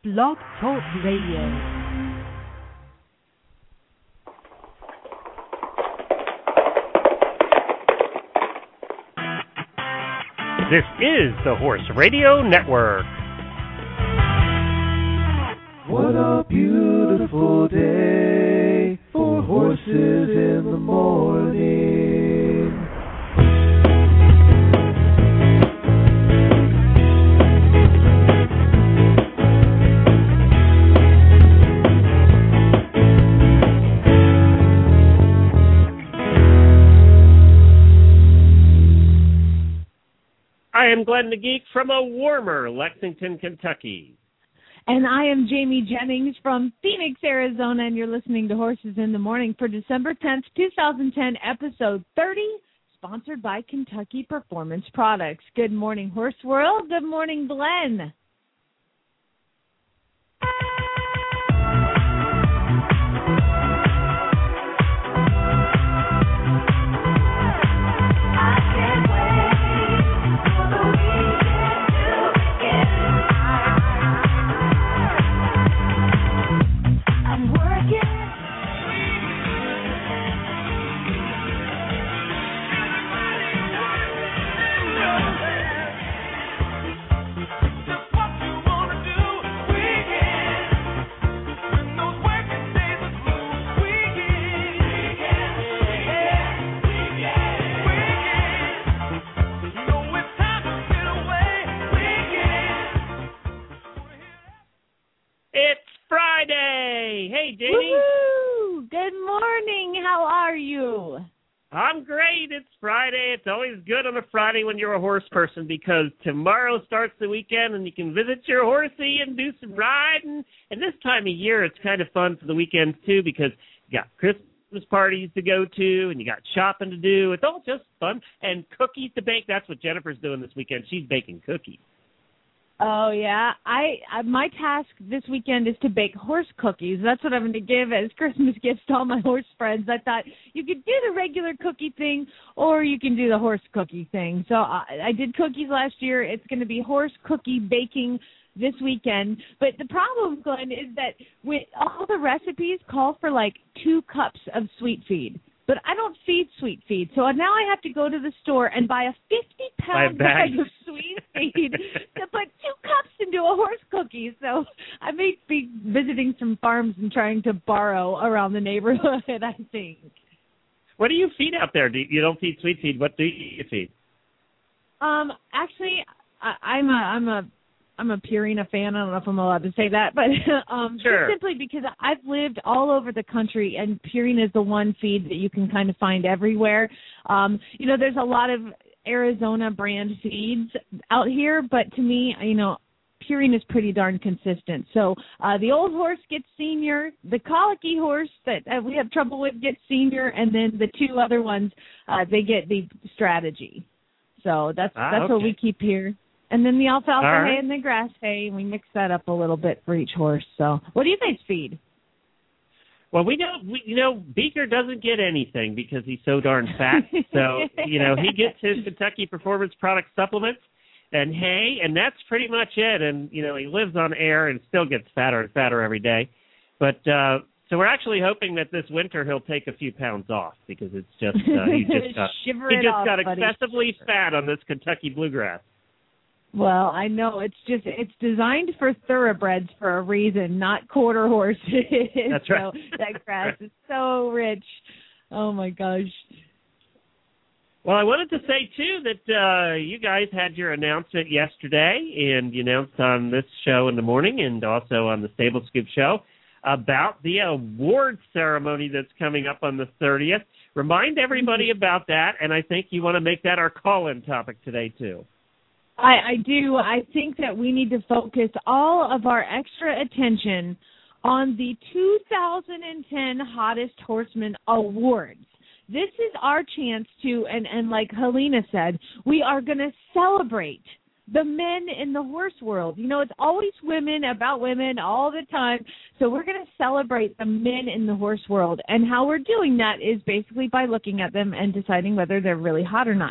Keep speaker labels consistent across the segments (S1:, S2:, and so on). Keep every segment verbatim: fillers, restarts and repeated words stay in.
S1: Blog Talk Radio.
S2: This is the Horse Radio Network.
S3: What a beautiful day for horses in the morning.
S2: I am Glenn the Geek from a warmer Lexington, Kentucky.
S4: And I am Jamie Jennings from Phoenix, Arizona, and you're listening to Horses in the Morning for December tenth, twenty ten, episode thirty, sponsored by Kentucky Performance Products. Good morning, Horse World. Good morning, Glenn.
S2: I'm great. It's Friday. It's always good on a Friday when you're a horse person because tomorrow starts the weekend and you can visit your horsey and do some riding. And this time of year, it's kind of fun for the weekends, too, because you got Christmas parties to go to and you got shopping to do. It's all just fun. And cookies to bake. That's what Jennifer's doing this weekend. She's baking cookies.
S4: Oh, yeah. I, I my task this weekend is to bake horse cookies. That's what I'm going to give as Christmas gifts to all my horse friends. I thought you could do the regular cookie thing or you can do the horse cookie thing. So I, I did cookies last year. It's going to be horse cookie baking this weekend. But the problem, Glenn, is that with all the recipes call for like two cups of sweet feed. But I don't feed sweet feed, so now I have to go to the store and buy a fifty-pound bag. bag of sweet feed to put two cups into a horse cookie. So I may be visiting some farms and trying to borrow around the neighborhood, I think.
S2: What do you feed out there? Do you, you don't feed sweet feed. What do you feed?
S4: Um, actually, I, I'm a I'm a I'm a Purina fan. I don't know if I'm allowed to say that, but um,
S2: sure.
S4: Just simply because I've lived all over the country, and Purina is the one feed that you can kind of find everywhere. Um, you know, there's a lot of Arizona brand feeds out here, but to me, you know, Purina is pretty darn consistent. So uh, the old horse gets senior, the colicky horse that uh, we have trouble with gets senior, and then the two other ones, uh, they get the strategy. So that's
S2: ah,
S4: that's
S2: okay.
S4: what we keep here. And then the alfalfa
S2: right.
S4: hay and the grass hay, and we mix that up a little bit for each horse. So what do you guys feed?
S2: Well, we don't, we, you know, Beaker doesn't get anything because he's so darn fat. So, you know, he gets his Kentucky Performance Product supplements and hay, and that's pretty much it. And, you know, he lives on air and still gets fatter and fatter every day. But uh, so we're actually hoping that this winter he'll take a few pounds off because it's just, uh, he just got, he just
S4: off,
S2: got
S4: buddy.
S2: excessively fat on this Kentucky bluegrass.
S4: Well, I know. It's just, it's designed for thoroughbreds for a reason, not quarter horses.
S2: That's right.
S4: So that grass is so rich. Oh, my gosh.
S2: Well, I wanted to say, too, that uh, you guys had your announcement yesterday, and you announced on this show in the morning and also on the Stable Scoop show about the award ceremony that's coming up on the thirtieth. Remind everybody about that, and I think you want to make that our call-in topic today, too.
S4: I, I do. I think that we need to focus all of our extra attention on the two thousand ten Hottest Horseman Awards. This is our chance to, and, and like Helena said, we are going to celebrate the men in the horse world. You know, it's always women, about women all the time. So we're going to celebrate the men in the horse world. And how we're doing that is basically by looking at them and deciding whether they're really hot or not.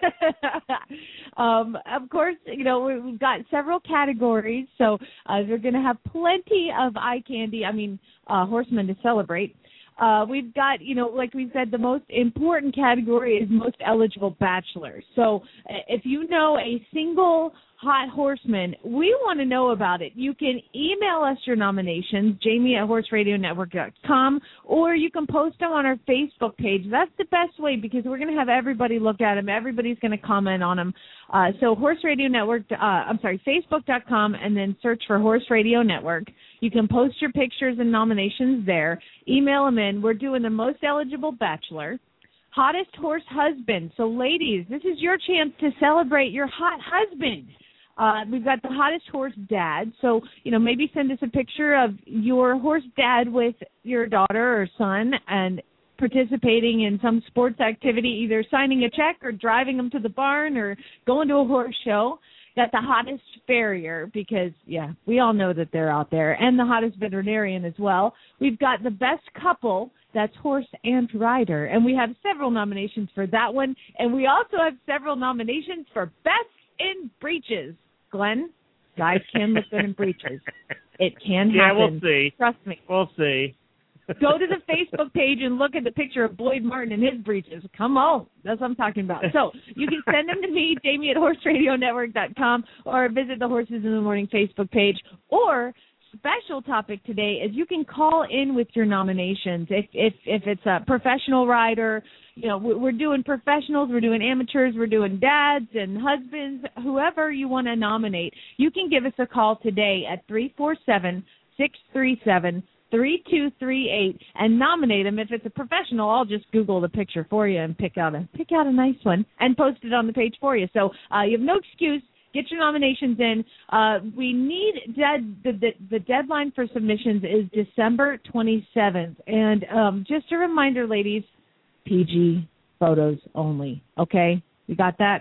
S4: um, of course, you know, we've got several categories. So uh, we're going to have plenty of eye candy, I mean, uh, horsemen to celebrate. Uh, we've got, you know, like we said, the most important category is most eligible bachelors. So if you know a single hot horseman, we want to know about it. You can email us your nominations, Jamie at horse radio network dot com, or you can post them on our Facebook page. That's the best way because we're going to have everybody look at them. Everybody's going to comment on them. Uh, so Horse Radio Network, uh, I'm sorry, Facebook dot com, and then search for Horse Radio Network. You can post your pictures and nominations there. Email them in. We're doing the most eligible bachelor. Hottest horse husband. So, ladies, this is your chance to celebrate your hot husband. Uh, we've got the hottest horse dad. So, you know, maybe send us a picture of your horse dad with your daughter or son and participating in some sports activity, either signing a check or driving them to the barn or going to a horse show. Got the hottest farrier because, yeah, we all know that they're out there, and the hottest veterinarian as well. We've got the best couple, that's horse and rider, and we have several nominations for that one, and we also have several nominations for best in breeches. Glenn, guys can look good in breeches. It can happen.
S2: Yeah, we'll see.
S4: Trust me.
S2: We'll see.
S4: Go to the Facebook page and look at the picture of Boyd Martin in his breeches. Come on. That's what I'm talking about. So you can send them to me, Jamie at horse radio network dot com, or visit the Horses in the Morning Facebook page. Or special topic today is you can call in with your nominations. If if if it's a professional rider, you know, we're doing professionals, we're doing amateurs, we're doing dads and husbands, whoever you want to nominate. You can give us a call today at three four seven, six three seven, three two three eight and nominate them. If it's a professional, I'll just Google the picture for you and pick out a pick out a nice one and post it on the page for you. So uh, you have no excuse. Get your nominations in. Uh, we need dead, the, the the deadline for submissions is December twenty-seventh. And um, just a reminder, ladies, P G photos only. Okay, you got that?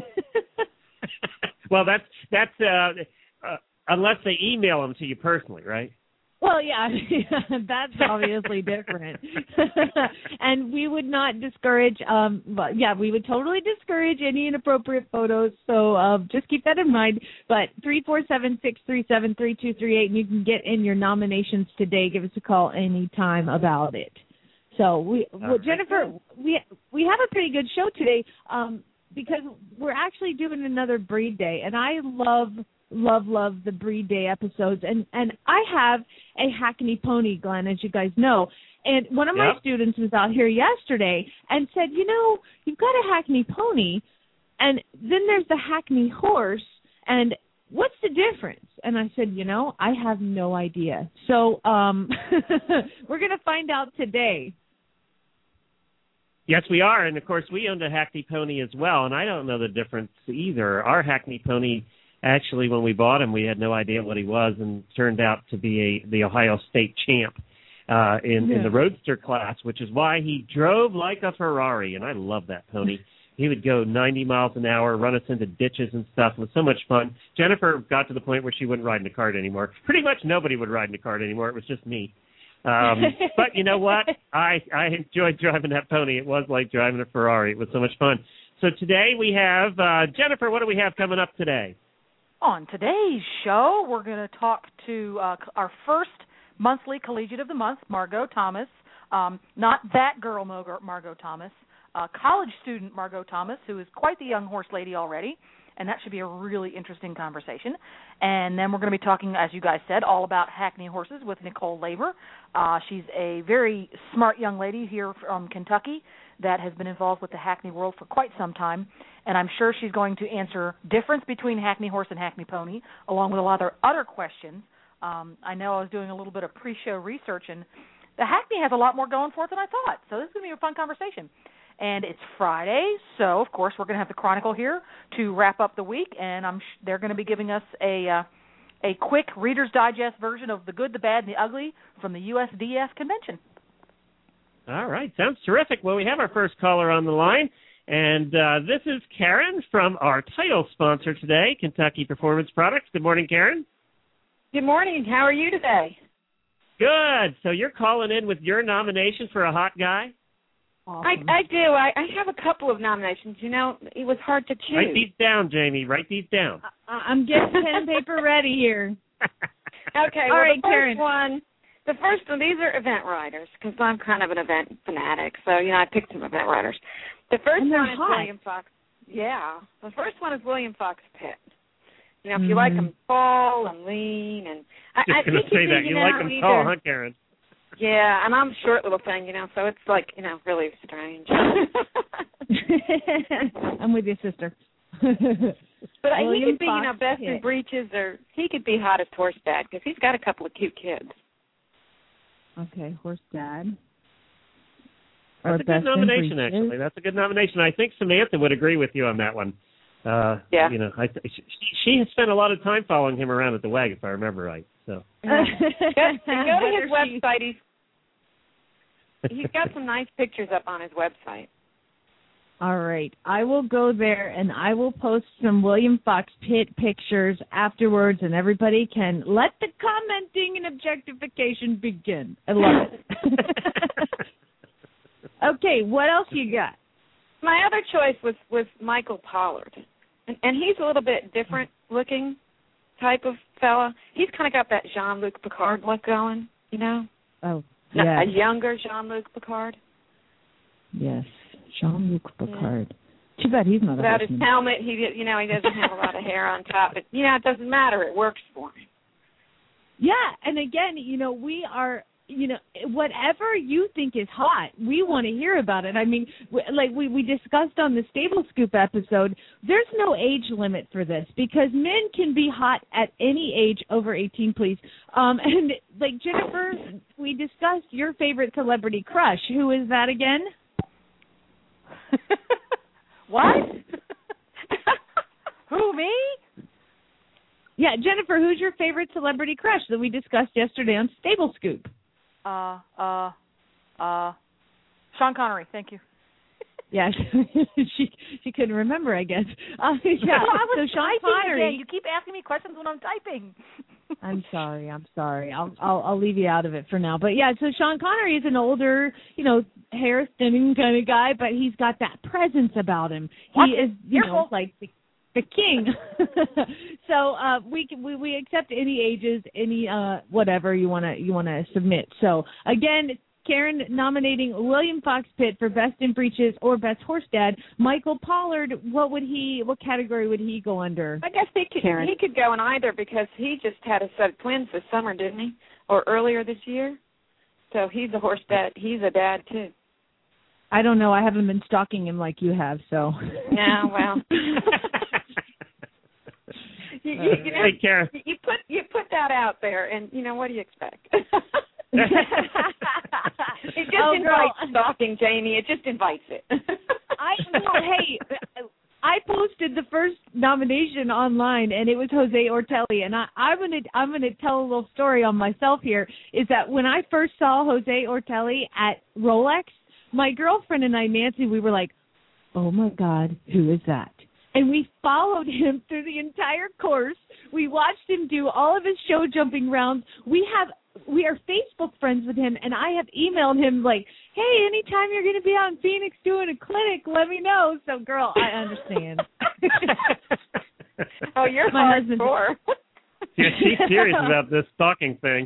S2: Well, that's that's uh, uh, unless they email them to you personally, right?
S4: Well, yeah, that's obviously different. And we would not discourage, um, but yeah, we would totally discourage any inappropriate photos. So uh, just keep that in mind. But three four seven, six three seven, three two three eight, and you can get in your nominations today. Give us a call anytime about it. So, we, well, Jennifer, we we have a pretty good show today um, because we're actually doing another breed day, and I love Love, love the breed day episodes. And, and I have a Hackney pony, Glenn, as you guys know. And one of my
S2: yep.
S4: students was out here yesterday and said, you know, you've got a Hackney pony, and then there's the Hackney horse, and what's the difference? And I said, you know, I have no idea. So um, we're going to find out today.
S2: Yes, we are. And, of course, we owned a Hackney pony as well, and I don't know the difference either. Our Hackney pony, actually, when we bought him, we had no idea what he was, and turned out to be a the Ohio State champ uh, in, yeah. in the roadster class, which is why he drove like a Ferrari, and I love that pony. He would go ninety miles an hour, run us into ditches and stuff. It was so much fun. Jennifer got to the point where she wouldn't ride in a cart anymore. Pretty much nobody would ride in a cart anymore. It was just me. Um, but you know what? I, I enjoyed driving that pony. It was like driving a Ferrari. It was so much fun. So today we have, uh, Jennifer, what do we have coming up today?
S5: On today's show, we're going to talk to uh, our first monthly collegiate of the month, Margot Thomas. Um, not that girl, Margot Thomas. Uh, college student Margot Thomas, who is quite the young horse lady already, and that should be a really interesting conversation. And then we're going to be talking, as you guys said, all about Hackney horses with Nicole Laver. Uh, she's a very smart young lady here from Kentucky that has been involved with the Hackney world for quite some time, and I'm sure she's going to answer difference between Hackney horse and Hackney pony, along with a lot of other questions. Um, I know I was doing a little bit of pre-show research, and the Hackney has a lot more going for it than I thought, so this is going to be a fun conversation. And it's Friday, so, of course, we're going to have the Chronicle here to wrap up the week, and I'm sh- they're going to be giving us a uh, a quick Reader's Digest version of The Good, the Bad, and the Ugly from the U S D F convention.
S2: All right, sounds terrific. Well, we have our first caller on the line, And uh, this is Karen from our title sponsor today, Kentucky Performance Products. Good morning, Karen.
S6: Good morning. How are you today?
S2: Good. So you're calling in with your nomination for a hot guy?
S6: Awesome. I, I do. I, I have a couple of nominations. You know, it was hard to choose.
S2: Write these down, Jamie. Write these down.
S4: I, I'm getting pen and paper ready here.
S6: Okay.
S4: All
S6: well,
S4: right,
S6: the first
S4: Karen.
S6: one, the first one, these are event writers because I'm kind of an event fanatic. So, you know, I picked some event writers. The first
S4: and
S6: one is
S4: hot.
S6: William Fox. Yeah. The first one is William Fox Pitt. You know, if
S4: mm-hmm.
S6: you like them tall and lean. and I,
S2: Just
S6: I
S2: going to say that. You, you know, like them
S6: either.
S2: tall, huh, Karen?
S6: Yeah, and I'm a short little thing, you know, so it's like, you know, really strange.
S4: I'm with you, sister.
S6: But
S4: William
S6: he could be,
S4: Fox
S6: you know, best
S4: Pitt.
S6: in breeches, or he could be hottest horse dad because he's got a couple of cute kids.
S4: Okay, horse dad.
S2: That's
S4: or
S2: a good
S4: best
S2: nomination,
S4: in breeches.
S2: actually. That's a good nomination. I think Samantha would agree with you on that one. Uh,
S6: yeah.
S2: You know, I, she, she has spent a lot of time following him around at the W A G, if I remember right. So.
S6: Yeah. go, go to his
S4: Whether she-
S6: website. He's he's got some nice pictures up on his website.
S4: All right. I will go there, and I will post some William Fox Pitt pictures afterwards, and everybody can let the commenting and objectification begin. I love it. Okay, what else you got?
S6: My other choice was, was Michael Pollard, and, and he's a little bit different looking type of fella. He's kind of got that Jean-Luc Picard look going, you know?
S4: Oh,
S6: No,
S4: yes.
S6: a younger Jean-Luc Picard.
S4: Yes, Jean-Luc Picard. Yeah. Too bad he's not a
S6: Without his
S4: horseman.
S6: helmet, he you know he doesn't have a lot of hair on top. But you know it doesn't matter. It works for him.
S4: Yeah, and again, you know, we are, you know, whatever you think is hot, we want to hear about it. I mean, w- like we, we discussed on the Stable Scoop episode, there's no age limit for this because men can be hot at any age over eighteen, please. Um, and like Jennifer, we discussed your favorite celebrity crush. Who is that again?
S5: What? Who, me?
S4: Yeah, Jennifer, who's your favorite celebrity crush that we discussed yesterday on Stable Scoop?
S5: Uh, uh, uh, Sean Connery, thank you.
S4: Yeah, she she couldn't remember, I guess. Uh, yeah,
S5: Well, I was
S4: so Sean
S5: typing
S4: Connery.
S5: again. You keep asking me questions when I'm typing.
S4: I'm sorry, I'm sorry. I'll, I'll I'll leave you out of it for now. But yeah, so Sean Connery is an older, you know, hair thinning kind of guy, but he's got that presence about him.
S5: Watch
S4: he
S5: it.
S4: is, you
S5: Careful.
S4: know, like the, the king. So uh, we can we, we accept any ages, any uh, whatever you wanna you wanna submit. So again, Karen nominating William Fox Pitt for Best in Breeches or Best Horse Dad. Michael Pollard, what would he? What category would he go under?
S6: I guess he could
S4: Karen.
S6: he could go in either because he just had a set of twins this summer, didn't he? Or earlier this year. So he's a horse dad. He's a dad too.
S4: I don't know. I haven't been stalking him like you have. So
S6: No, well. You, you, you know,
S2: Hey, Karen.
S6: you put you put that out there, and you know what do you expect? It just
S4: Oh,
S6: invites
S4: girl.
S6: stalking, Jamie. It just invites it.
S4: I well, hey, I posted the first nomination online, and it was Jose Ortelli. And I, I'm gonna I'm gonna tell a little story on myself here. Is that when I first saw Jose Ortelli at Rolex, my girlfriend and I, Nancy, we were like, "Oh my God, who is that?" And we followed him through the entire course. We watched him do all of his show jumping rounds. We have we are Facebook friends with him, and I have emailed him like, "Hey, anytime you're going to be out in Phoenix doing a clinic, let me know." So, girl, I understand.
S6: Oh, you're
S4: My
S6: hard
S4: husband-
S6: for.
S2: Yeah, she's serious about this stalking thing.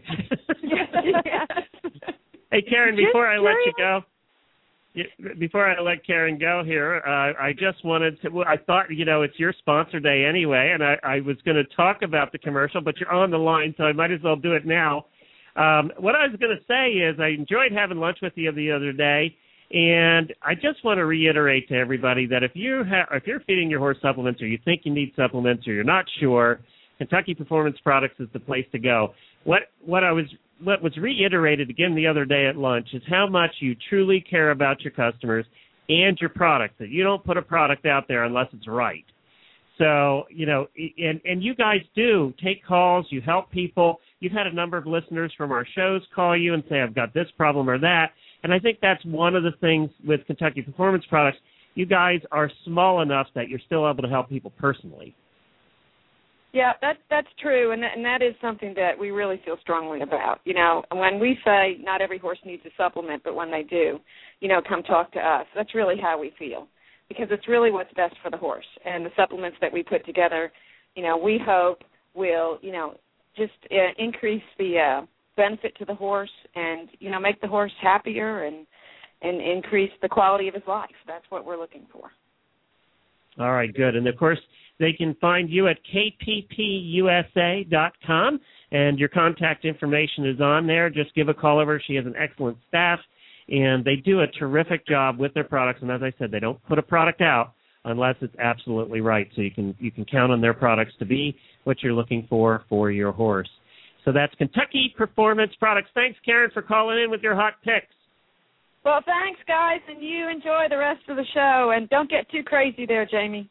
S2: Hey, Karen,
S4: Just
S2: before I let you
S4: curious.
S2: go, yeah, before I let Karen go here, uh, I just wanted to, well, I thought, you know, it's your sponsor day anyway, and I, I was going to talk about the commercial, but you're on the line, so I might as well do it now. Um, what I was going to say is I enjoyed having lunch with you the other day, and I just want to reiterate to everybody that if, you ha- if you're feeding your horse supplements or you think you need supplements or you're not sure, Kentucky Performance Products is the place to go. What what I was what was reiterated again the other day at lunch is how much you truly care about your customers and your product, that you don't put a product out there unless it's right. So, you know, and, and you guys do take calls, you help people. You've had a number of listeners from our shows call you and say, I've got this problem or that. And I think that's one of the things with Kentucky Performance Products. you guys are small enough that you're still able to help people personally.
S6: Yeah, that, that's true, and, and that is something that we really feel strongly about. You know, when we say not every horse needs a supplement, but when they do, you know, come talk to us, that's really how we feel, because it's really what's best for the horse. And the supplements that we put together, you know, we hope will, you know, just uh, increase the uh, benefit to the horse and, you know, make the horse happier and, and increase the quality of his life. That's what we're looking for.
S2: All right, good. And, of course, they can find you at K P P U S A dot com, and your contact information is on there. Just give a call over. She has an excellent staff, and they do a terrific job with their products. And as I said, they don't put a product out unless it's absolutely right. So you can you can count on their products to be what you're looking for for your horse. So that's Kentucky Performance Products. Thanks, Karen, for calling in with your hot picks.
S6: Well, thanks, guys, and you enjoy the rest of the show. And don't get too crazy there, Jamie.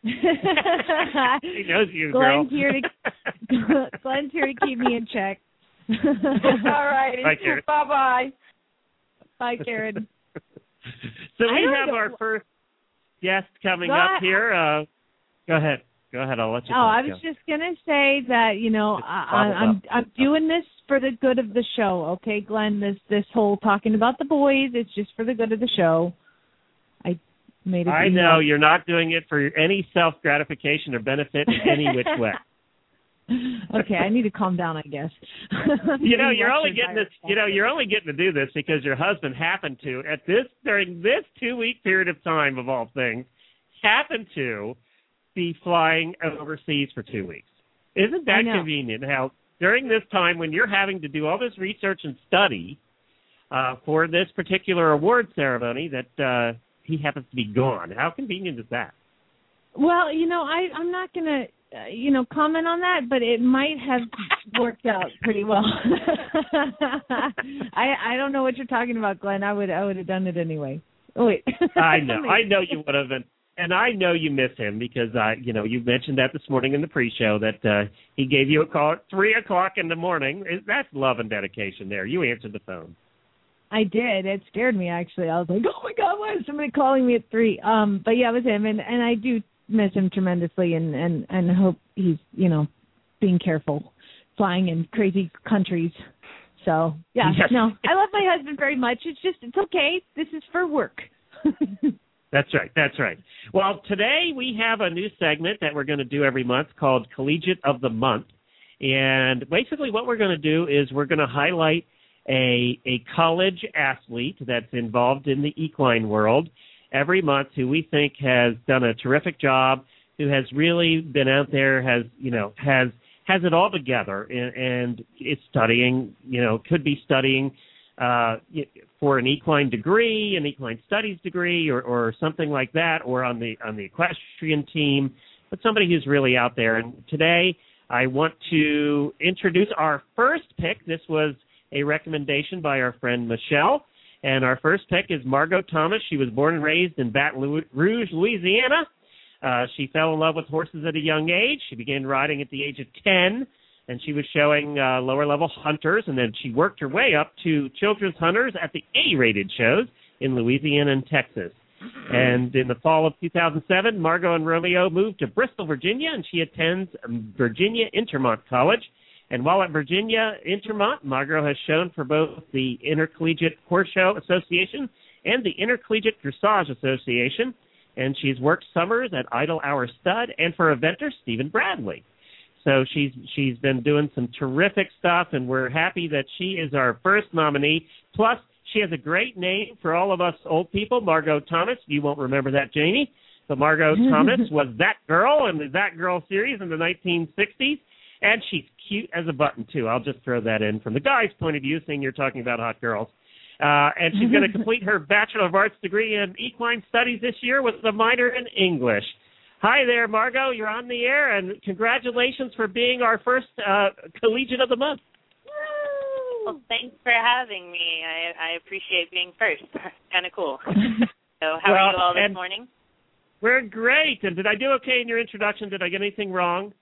S2: He knows you,
S4: Glenn's
S2: girl.
S4: here to Glenn's here to keep me in check.
S6: All righty.
S2: Bye, Karen.
S6: Bye-bye.
S4: Bye, Karen.
S2: So
S4: I
S2: we
S4: don't
S2: have
S4: know-
S2: our first guest coming
S4: Go
S2: up
S4: ahead.
S2: here. Uh, go ahead. Go ahead. I'll let you
S4: Oh,
S2: talk.
S4: I was
S2: Go.
S4: just gonna say that you know
S2: Just
S4: I,
S2: bubble
S4: I'm
S2: up.
S4: I'm doing this for the good of the show, okay, Glenn? This this whole talking about the boys, it's just for the good of the show. I made it.
S2: I know you're not doing it for any self-gratification or benefit in any which way.
S4: Okay, I need to calm down, I guess.
S2: You know, you're only getting this. You know, you're only getting to do this because your husband happened to, at this during this two-week period of time, of all things, happened to be flying overseas for two weeks. Isn't
S4: I
S2: that
S4: know.
S2: convenient? How during this time when you're having to do all this research and study uh, for this particular award ceremony, that uh, he happens to be gone. How convenient is that?
S4: Well, you know, I I'm not gonna. Uh, you know, comment on that, but it might have worked out pretty well. I I don't know what you're talking about, Glenn. I would I would have done it anyway. Oh, wait.
S2: I know, I know you would have, and, and I know you miss him because uh, you know you mentioned that this morning in the pre-show that uh, he gave you a call at three o'clock in the morning. That's love and dedication. There, you answered the phone.
S4: I did. It scared me actually. I was like, oh my God, why is somebody calling me at three? Um, but yeah, it was him, and and I do miss him tremendously, and and and hope he's you know being careful flying in crazy countries. So yeah,
S2: Yes.
S4: no, I love my husband very much. It's just it's okay. This is for work.
S2: That's right. That's right. Well, today we have a new segment that we're going to do every month called Collegiate of the Month, and basically what we're going to do is we're going to highlight a a college athlete that's involved in the equine world every month who we think has done a terrific job, who has really been out there, has, you know, has has it all together and, and is studying, you know, could be studying uh, for an equine degree, an equine studies degree, or, or something like that, or on the on the equestrian team, but somebody who's really out there. And today I want to introduce our first pick. This was a recommendation by our friend Michelle. And our first pick is Margot Thomas. She was born and raised in Baton Rouge, Louisiana. Uh, she fell in love with horses at a young age. She began riding at the age of ten, and she was showing uh, lower-level hunters, and then she worked her way up to children's hunters at the A-rated shows in Louisiana and Texas. And in the fall of two thousand seven, Margot and Romeo moved to Bristol, Virginia, and she attends Virginia Intermont College. And while at Virginia Intermont, Margot has shown for both the Intercollegiate Horse Show Association and the Intercollegiate Dressage Association. And she's worked summers at Idle Hour Stud and for eventer Stephen Bradley. So she's she's been doing some terrific stuff, and we're happy that she is our first nominee. Plus, she has a great name for all of us old people, Margot Thomas. You won't remember that, Jamie. But Margot Thomas was That Girl in the That Girl series in the nineteen sixties. And she's cute as a button, too. I'll just throw that in from the guy's point of view, seeing you're talking about hot girls. Uh, and she's going to complete her Bachelor of Arts degree in Equine Studies this year with a minor in English. Hi there, Margot. You're on the air, and congratulations for being our first uh, Collegiate of the Month.
S7: Well, thanks for having me. I, I appreciate being first. Kind of cool. So how
S2: Well,
S7: are you all this
S2: and
S7: morning?
S2: We're great. And did I do okay in your introduction? Did I get anything wrong?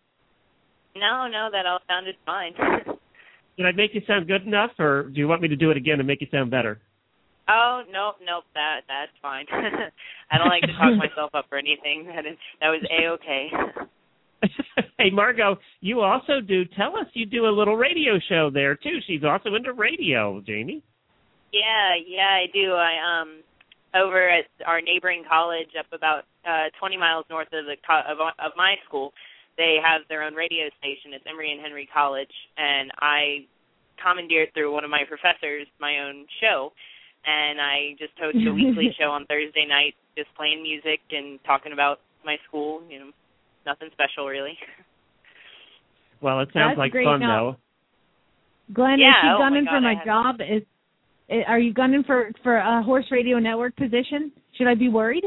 S7: No, no, that all sounded fine.
S2: Did I make you sound good enough, or do you want me to do it again and make you sound better?
S7: Oh, nope, nope, that that's fine. I don't like to talk myself up or anything. That is that was A-okay.
S2: Hey, Margot, you also do, tell us you do a little radio show there, too. She's also into radio, Jamie.
S7: Yeah, yeah, I do. I um over at our neighboring college up about uh, twenty miles north of the co- of, of my school, they have their own radio station. It's Emory and Henry College, and I commandeered through one of my professors my own show, and I just host a weekly show on Thursday night, just playing music and talking about my school. You know, nothing special really.
S2: Well, it sounds
S4: That's
S2: like
S4: great.
S2: fun,
S4: Now,
S2: though.
S4: Glenn,
S7: Yeah,
S4: is she
S7: oh my
S4: gunning
S7: God,
S4: for my
S7: I
S4: job? Is Are you gunning for, for a Horse Radio Network position? Should I be worried?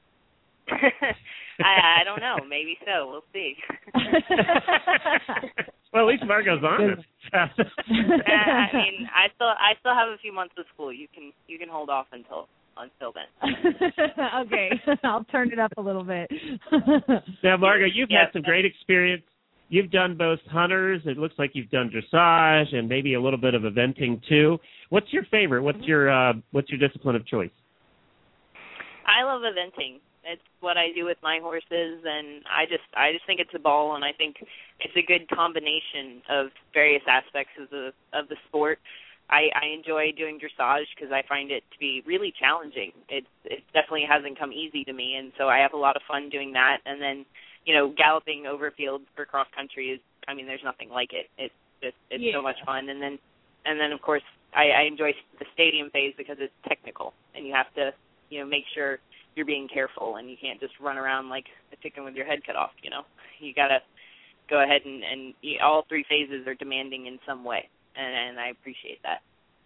S7: I, I don't know. Maybe so. We'll see.
S2: Well, at least Margot's honest.
S7: I mean, I still I still have a few months of school. You can you can hold off until until then.
S4: Okay, I'll turn it up a little bit.
S2: Now, Margot, you've
S7: yeah,
S2: had some great experience. You've done both hunters. It looks like you've done dressage and maybe a little bit of eventing too. What's your favorite? What's your uh, what's your discipline of choice?
S7: I love eventing. It's what I do with my horses, and I just I just think it's a ball, and I think it's a good combination of various aspects of the of the sport. I, I enjoy doing dressage because I find it to be really challenging. It it definitely hasn't come easy to me, and so I have a lot of fun doing that. And then, you know, galloping over fields for cross country is, I mean, there's nothing like it. It's just it's
S4: Yeah.
S7: so much fun. And then and then of course I, I enjoy the stadium phase because it's technical, and you have to, you know, make sure you're being careful, and you can't just run around like a chicken with your head cut off. You know, you gotta go ahead and and you, all three phases are demanding in some way, and, and I appreciate that.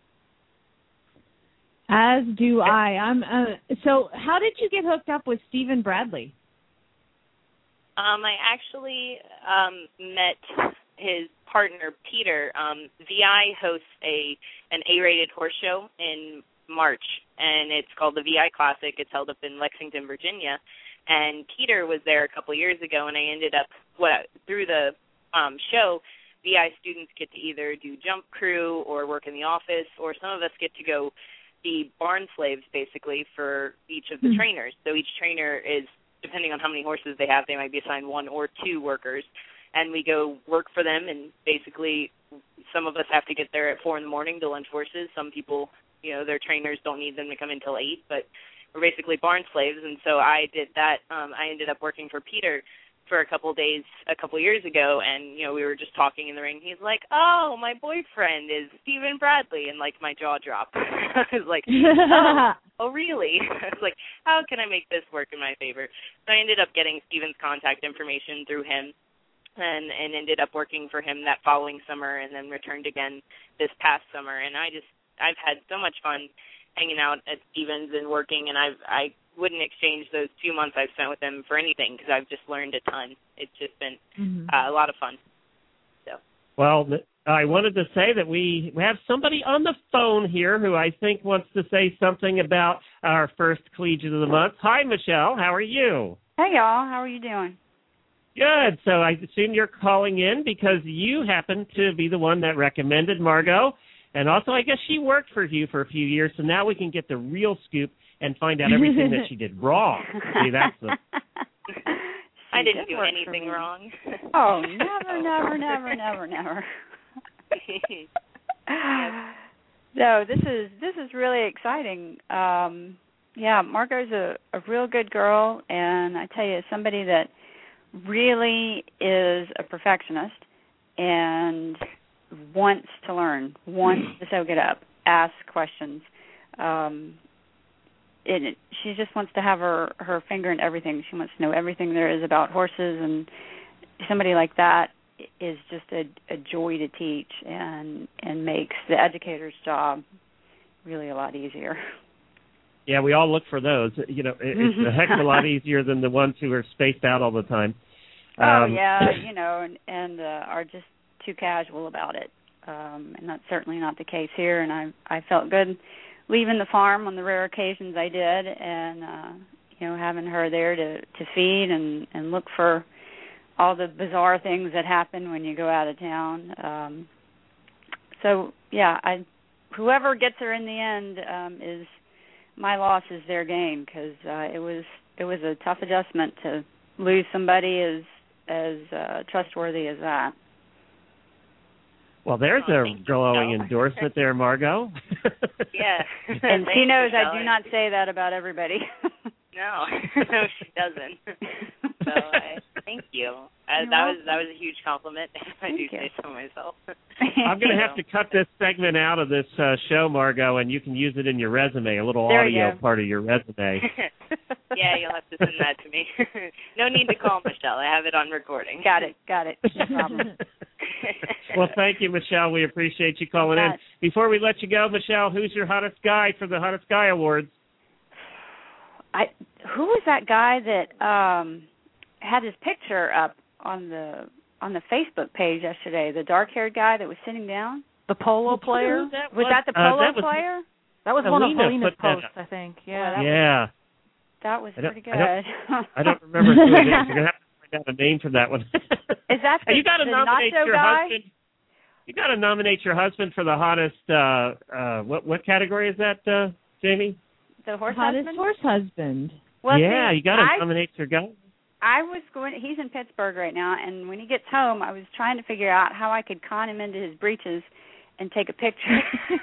S4: As do I. I'm. Uh, so, how did you get hooked up with Stephen Bradley?
S7: Um, I actually um, met his partner Peter. Um, V I hosts a an A-rated horse show in March, and it's called the V I Classic. It's held up in Lexington, Virginia, and Peter was there a couple of years ago, and I ended up what through the um, show. V I students get to either do jump crew or work in the office, or some of us get to go be barn slaves basically for each of the mm-hmm. trainers. So each trainer is, depending on how many horses they have, they might be assigned one or two workers, and we go work for them. And basically, some of us have to get there at four in the morning to lunch horses. Some people, you know, their trainers don't need them to come in till eight, but we're basically barn slaves. And so I did that. Um, I ended up working for Peter for a couple of days a couple of years ago, and, you know, we were just talking in the ring. He's like, oh, my boyfriend is Stephen Bradley, and, like, my jaw dropped. I was like, oh, oh, really? I was like, how can I make this work in my favor? So I ended up getting Stephen's contact information through him, and, and ended up working for him that following summer, and then returned again this past summer. And I just, I've had so much fun hanging out at Stephen's and working, and I've, I wouldn't exchange those two months I've spent with him for anything, because I've just learned a ton. It's just been mm-hmm. uh, a lot of fun. So.
S2: Well, I wanted to say that we have somebody on the phone here who I think wants to say something about our first collegiate of the month. Hi, Michelle. How are you?
S8: Hey, y'all. How are you doing?
S2: Good. So I assume you're calling in because you happen to be the one that recommended Margot. And also, I guess she worked for you for a few years, so now we can get the real scoop and find out everything that she did wrong. See, that's the...
S7: I didn't do anything wrong.
S8: Oh, never, never, never, never, never. No, this is this is really exciting. Um, yeah, Margot's a, a real good girl, and I tell you, somebody that really is a perfectionist and wants to learn, wants to soak it up, ask questions. Um, it, she just wants to have her, her finger in everything. She wants to know everything there is about horses, and somebody like that is just a, a joy to teach and, and makes the educator's job really a lot easier.
S2: Yeah, we all look for those. You know, it's a heck of a lot easier than the ones who are spaced out all the time. Um,
S8: oh, yeah, you know, and, and uh, are just too casual about it. Um, and that's certainly not the case here. And I I felt good leaving the farm on the rare occasions I did, and uh, you know, having her there to, to feed and, and look for all the bizarre things that happen when you go out of town. Um, so yeah, I whoever gets her in the end um, is my loss is their gain, because uh, it was it was a tough adjustment to lose somebody as as uh, trustworthy as that.
S2: Well, there's
S7: oh,
S2: a glowing
S7: you,
S2: endorsement there, Margot.
S7: Yeah.
S8: And she knows I do not say that about everybody.
S7: No, no, she doesn't. So uh, thank you. Uh, that was that was a huge compliment. I
S8: Thank
S7: do
S8: you.
S7: say so myself.
S2: I'm going to have to cut this segment out of this uh, show, Margot, and you can use it in your resume, a little
S8: There
S2: audio
S8: you go.
S2: part of your resume.
S7: Yeah, you'll have to send that to me. No need to call Michelle. I have it on recording.
S8: Got it, got it. No problem.
S2: Well, thank you, Michelle. We appreciate you calling in. Before we let you go, Michelle, who's your hottest guy for the Hottest Guy Awards?
S8: I who was that guy that um had his picture up on the on the Facebook page yesterday? The dark-haired guy that was sitting down.
S5: The polo player?
S2: That
S8: Was that the
S2: uh,
S8: polo
S2: that was,
S8: player?
S5: That was
S2: Alina
S5: one of Alina's
S2: put that
S5: posts,
S2: up.
S5: I think.
S8: Well,
S5: Yeah.
S8: that
S2: Yeah.
S8: That was
S2: I don't-
S8: pretty good.
S2: I don't, I don't remember who it is. You're going to have to find out a name for that one.
S8: Is that the,
S2: you got to
S8: the
S2: nominate
S8: nacho
S2: your
S8: guy?
S2: husband. You got to nominate your husband for the hottest. Uh, uh, what what category is that, uh, Jamie?
S8: The horse
S4: Hottest
S8: husband?
S4: horse husband.
S8: Well,
S2: yeah,
S8: see,
S2: you got to
S8: I,
S2: nominate your guy.
S8: I was going. He's in Pittsburgh right now, and when he gets home, I was trying to figure out how I could con him into his breeches and take a picture.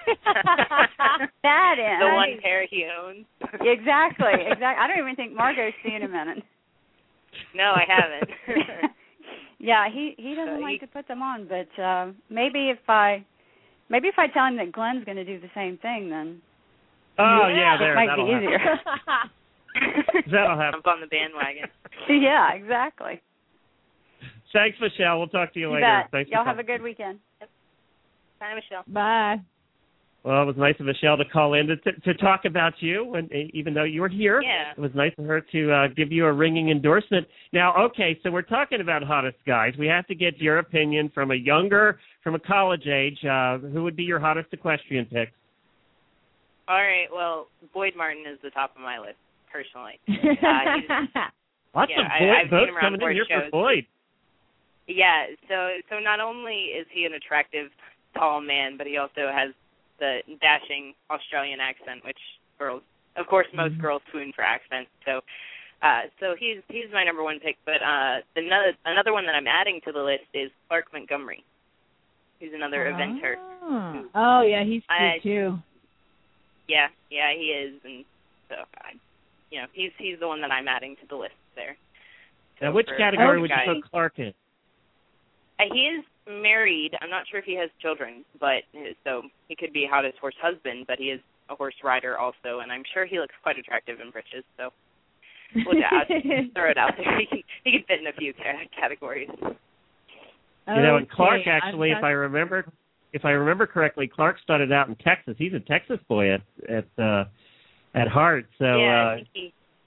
S8: That is
S7: The one pair he owns.
S8: Exactly, exactly. I don't even think Margot's seen him in it.
S7: No, I haven't.
S8: Yeah, he he doesn't
S7: So
S8: like
S7: he-
S8: to put them on, but uh, maybe if I maybe if I tell him that Glenn's going to do the same thing, then
S2: Oh
S8: yeah,
S2: yeah,
S8: it
S2: there.
S8: might
S2: that'll
S8: be
S2: happen.
S8: easier.
S2: That'll happen.
S7: Jump on the bandwagon.
S8: Yeah, exactly.
S2: Thanks, Michelle. We'll talk to you,
S8: You
S2: later.
S8: bet.
S2: Thanks for
S8: Y'all have a
S2: calling.
S8: good weekend.
S7: Bye, Michelle.
S4: Bye.
S2: Well, it was nice of Michelle to call in to, to, to talk about you, and even though you were here,
S7: Yeah.
S2: it was nice of her to uh, give you a ringing endorsement. Now, okay, so we're talking about hottest guys. We have to get your opinion from a younger, from a college age. Uh, who would be your hottest equestrian pick?
S7: All right, well, Boyd Martin is the top of my list, personally. Uh, he's,
S2: Lots
S7: yeah,
S2: of
S7: I-
S2: Boyd
S7: I've seen
S2: votes
S7: him around
S2: coming in
S7: horse
S2: here for
S7: shows.
S2: Boyd.
S7: yeah, so so not only is he an attractive, tall man, but he also has the dashing Australian accent, which girls, of course, most
S2: Mm-hmm.
S7: girls swoon for accents. So, uh, so he's he's my number one pick. But uh, another another one that I'm adding to the list is Clark Montgomery, who's another eventer.
S4: Oh. Oh, yeah, he's cute,
S7: I-
S4: too.
S7: Yeah, yeah, he is, and so I, you know, he's he's the one that I'm adding to the list there. So
S2: Now, which
S7: for
S2: category
S7: those
S2: would
S7: guys-
S2: you put Clark in?
S7: Uh, he is married. I'm not sure if he has children, but uh, so he could be hottest horse husband, but he is a horse rider also, and I'm sure he looks quite attractive in breeches. So we'll just throw it out there. He can, he can fit in a few ca- categories.
S2: You know, and Clark
S4: Okay,
S2: actually,
S4: I've
S2: if
S4: got-
S2: I remember, if I remember correctly, Clark started out in Texas. He's a Texas boy at at uh, at heart. So
S7: yeah,
S2: uh,
S7: I think he,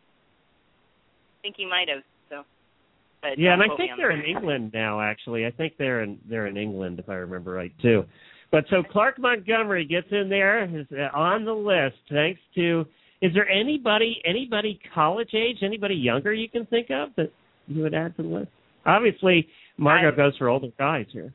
S7: I think he might have. So, but
S2: yeah,
S7: don't
S2: and I
S7: quote
S2: think
S7: me on
S2: they're
S7: that.
S2: in England now. Actually, I think they're in they're in England if I remember right too. But so Clark Montgomery gets in there, is uh, on the list thanks to. Is there anybody anybody college age, anybody younger you can think of that you would add to the list? Obviously, Margot
S7: I-
S2: goes for older guys here.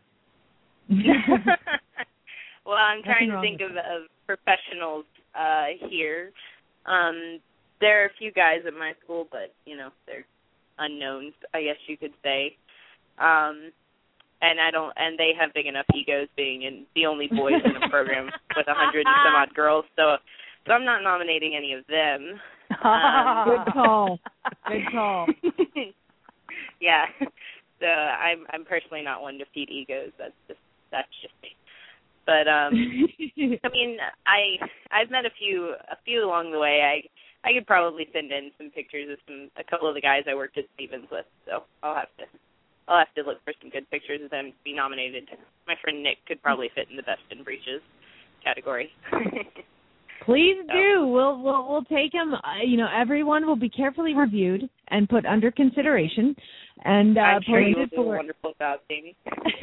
S7: Well, I'm trying
S4: Nothing
S7: to
S4: wrong
S7: think
S4: with
S7: of, of professionals uh, here. Um, there are a few guys at my school, but you know they're unknowns, I guess you could say. Um, and I don't, and they have big enough egos, being in the only boys in a program with a hundred and some odd girls. So, so I'm not nominating any of them. Um,
S4: Good call. Good call.
S7: Yeah. So I'm I'm personally not one to feed egos. That's just that's just me. But um I mean I I've met a few a few along the way. I I could probably send in some pictures of some a couple of the guys I worked at Stevens with. So I'll have to I'll have to look for some good pictures of them to be nominated. My friend Nick could probably fit in the best in breeches category.
S4: Please
S7: So.
S4: do. We'll we'll we'll take them. Uh, you know, everyone will be carefully reviewed and put under consideration, and uh,
S7: I'm sure you will
S4: posted
S7: do a
S4: for.
S7: wonderful job, Jamie.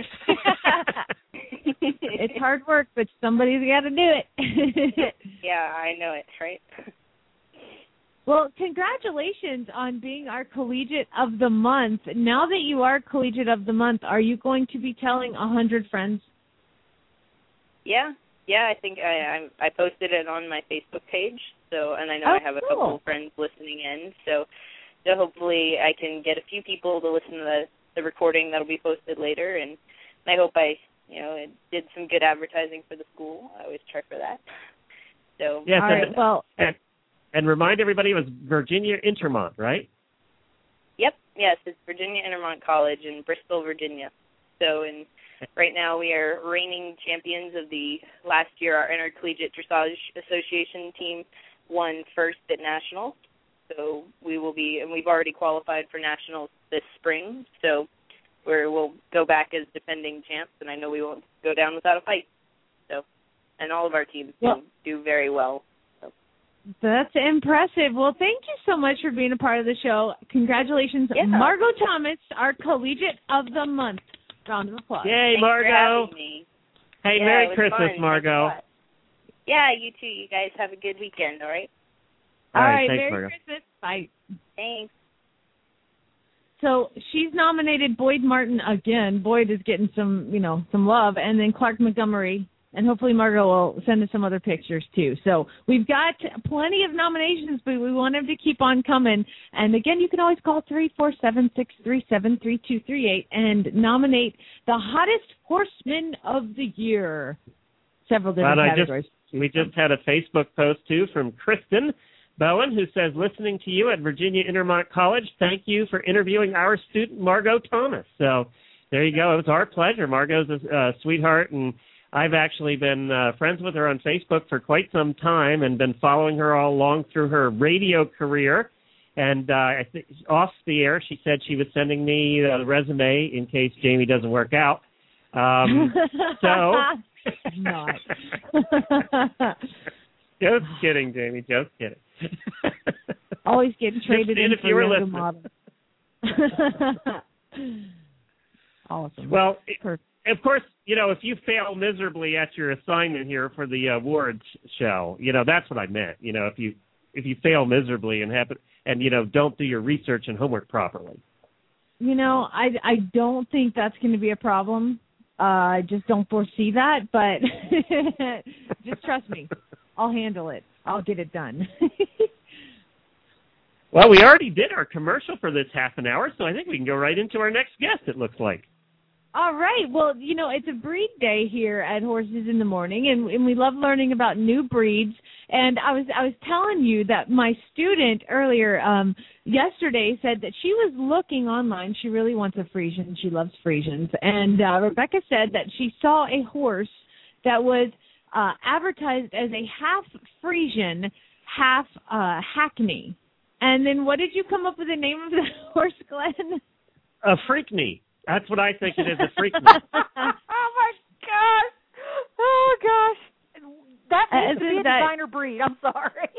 S4: It's hard work, but somebody's got to do it.
S7: Yeah, I know it, right?
S4: Well, congratulations on being our Collegiate of the Month. Now that you are Collegiate of the Month, are you going to be telling a hundred friends?
S7: Yeah, yeah. I think I, I I posted it on my Facebook page, So, and I know
S4: Oh,
S7: I have a
S4: cool.
S7: couple of friends listening in. So, so hopefully I can get a few people to listen to the, the recording that'll be posted later. And I hope I, you know, did some good advertising for the school. I always try for that. So,
S2: yes,
S4: all right,
S2: and,
S4: well,
S2: and, and remind everybody it was Virginia Intermont, right?
S7: Yep, yes, it's Virginia Intermont College in Bristol, Virginia. So, in right now we are reigning champions of the last year. Our Intercollegiate Dressage Association team won first at nationals. So we will be, and we've already qualified for nationals this spring. So we're, we'll go back as defending champs, and I know we won't go down without a fight. So, and all of our teams do,
S4: well,
S7: do very well. So.
S4: That's impressive. Well, thank you so much for being a part of the show. Congratulations,
S7: Yeah.
S4: Margot Thomas, our Collegiate of the Month. Round of applause.
S2: Yay,
S7: Thanks
S2: Margot.
S7: for having me.
S2: Hey,
S7: Yeah,
S2: Merry
S7: it was
S2: Christmas,
S7: fun.
S2: Margot.
S7: Thanks a lot. Yeah, you too. You guys have a good weekend, all right?
S4: All
S2: All right,
S4: right,
S2: thanks,
S4: Merry
S2: Margot.
S4: Christmas. Bye.
S7: Thanks.
S4: So she's nominated Boyd Martin again. Boyd is getting some, you know, some love, and then Clark Montgomery, and hopefully Margot will send us some other pictures too. So we've got plenty of nominations, but we want them to keep on coming. And again, you can always call three four seven, six three seven, three two three eight and nominate the hottest horseman of the year. Several different
S2: Well, I
S4: categories.
S2: Just, we just had a Facebook post too from Kristen Bowen, who says, listening to you at Virginia Intermont College, thank you for interviewing our student, Margot Thomas. So there you go. It was our pleasure. Margot's a uh, sweetheart, and I've actually been uh, friends with her on Facebook for quite some time and been following her all along through her radio career. And uh, I think off the air, she said she was sending me uh, the resume in case Jamie doesn't work out. Um, so...
S4: Not.
S2: Just kidding, Jamie. Just kidding.
S4: Always getting traded in
S2: if
S4: for
S2: you were
S4: younger
S2: listening.
S4: models. Awesome.
S2: Well, it,
S4: Perfect.
S2: of course, you know, if you fail miserably at your assignment here for the awards show, you know, that's what I meant. You know, if you if you fail miserably and have and you know don't do your research and homework properly.
S4: You know, I I don't think that's going to be a problem. Uh, I just don't foresee that, but just trust me. I'll handle it. I'll get it done.
S2: Well, we already did our commercial for this half an hour, so I think we can go right into our next guest, it looks like.
S4: All right. Well, you know, it's a breed day here at Horses in the Morning, and, and we love learning about new breeds. And I was I was telling you that my student earlier um, yesterday said that she was looking online. She really wants a Friesian. She loves Friesians. And uh, Rebecca said that she saw a horse that was uh, advertised as a half Friesian, half uh, Hackney. And then what did you come up with the name of the horse, Glenn?
S2: A Freakney. That's what I think it is, a Freakney.
S5: Oh, my gosh. Oh, gosh. That needs
S4: Uh,
S5: to be a
S4: that-
S5: designer breed. I'm sorry.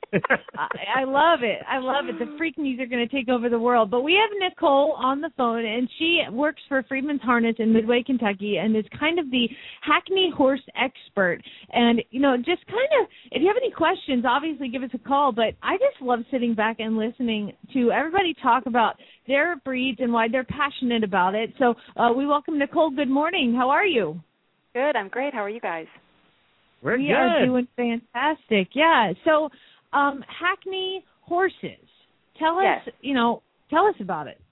S4: I, I love it. I love it. The Freakneys are going to take over the world. But we have Nicole on the phone, and she works for Freedman's Harness in Midway, Kentucky, and is kind of the Hackney horse expert. And, you know, just kind of, if you have any questions, obviously give us a call. But I just love sitting back and listening to everybody talk about their breeds and why they're passionate about it. So uh, we welcome Nicole. Good morning. How are you?
S9: Good. I'm great. How are you guys?
S2: We're
S4: we
S2: good.
S4: are doing fantastic. Yeah. So um, Hackney horses. Tell us,
S9: Yes.
S4: you know, tell us about it.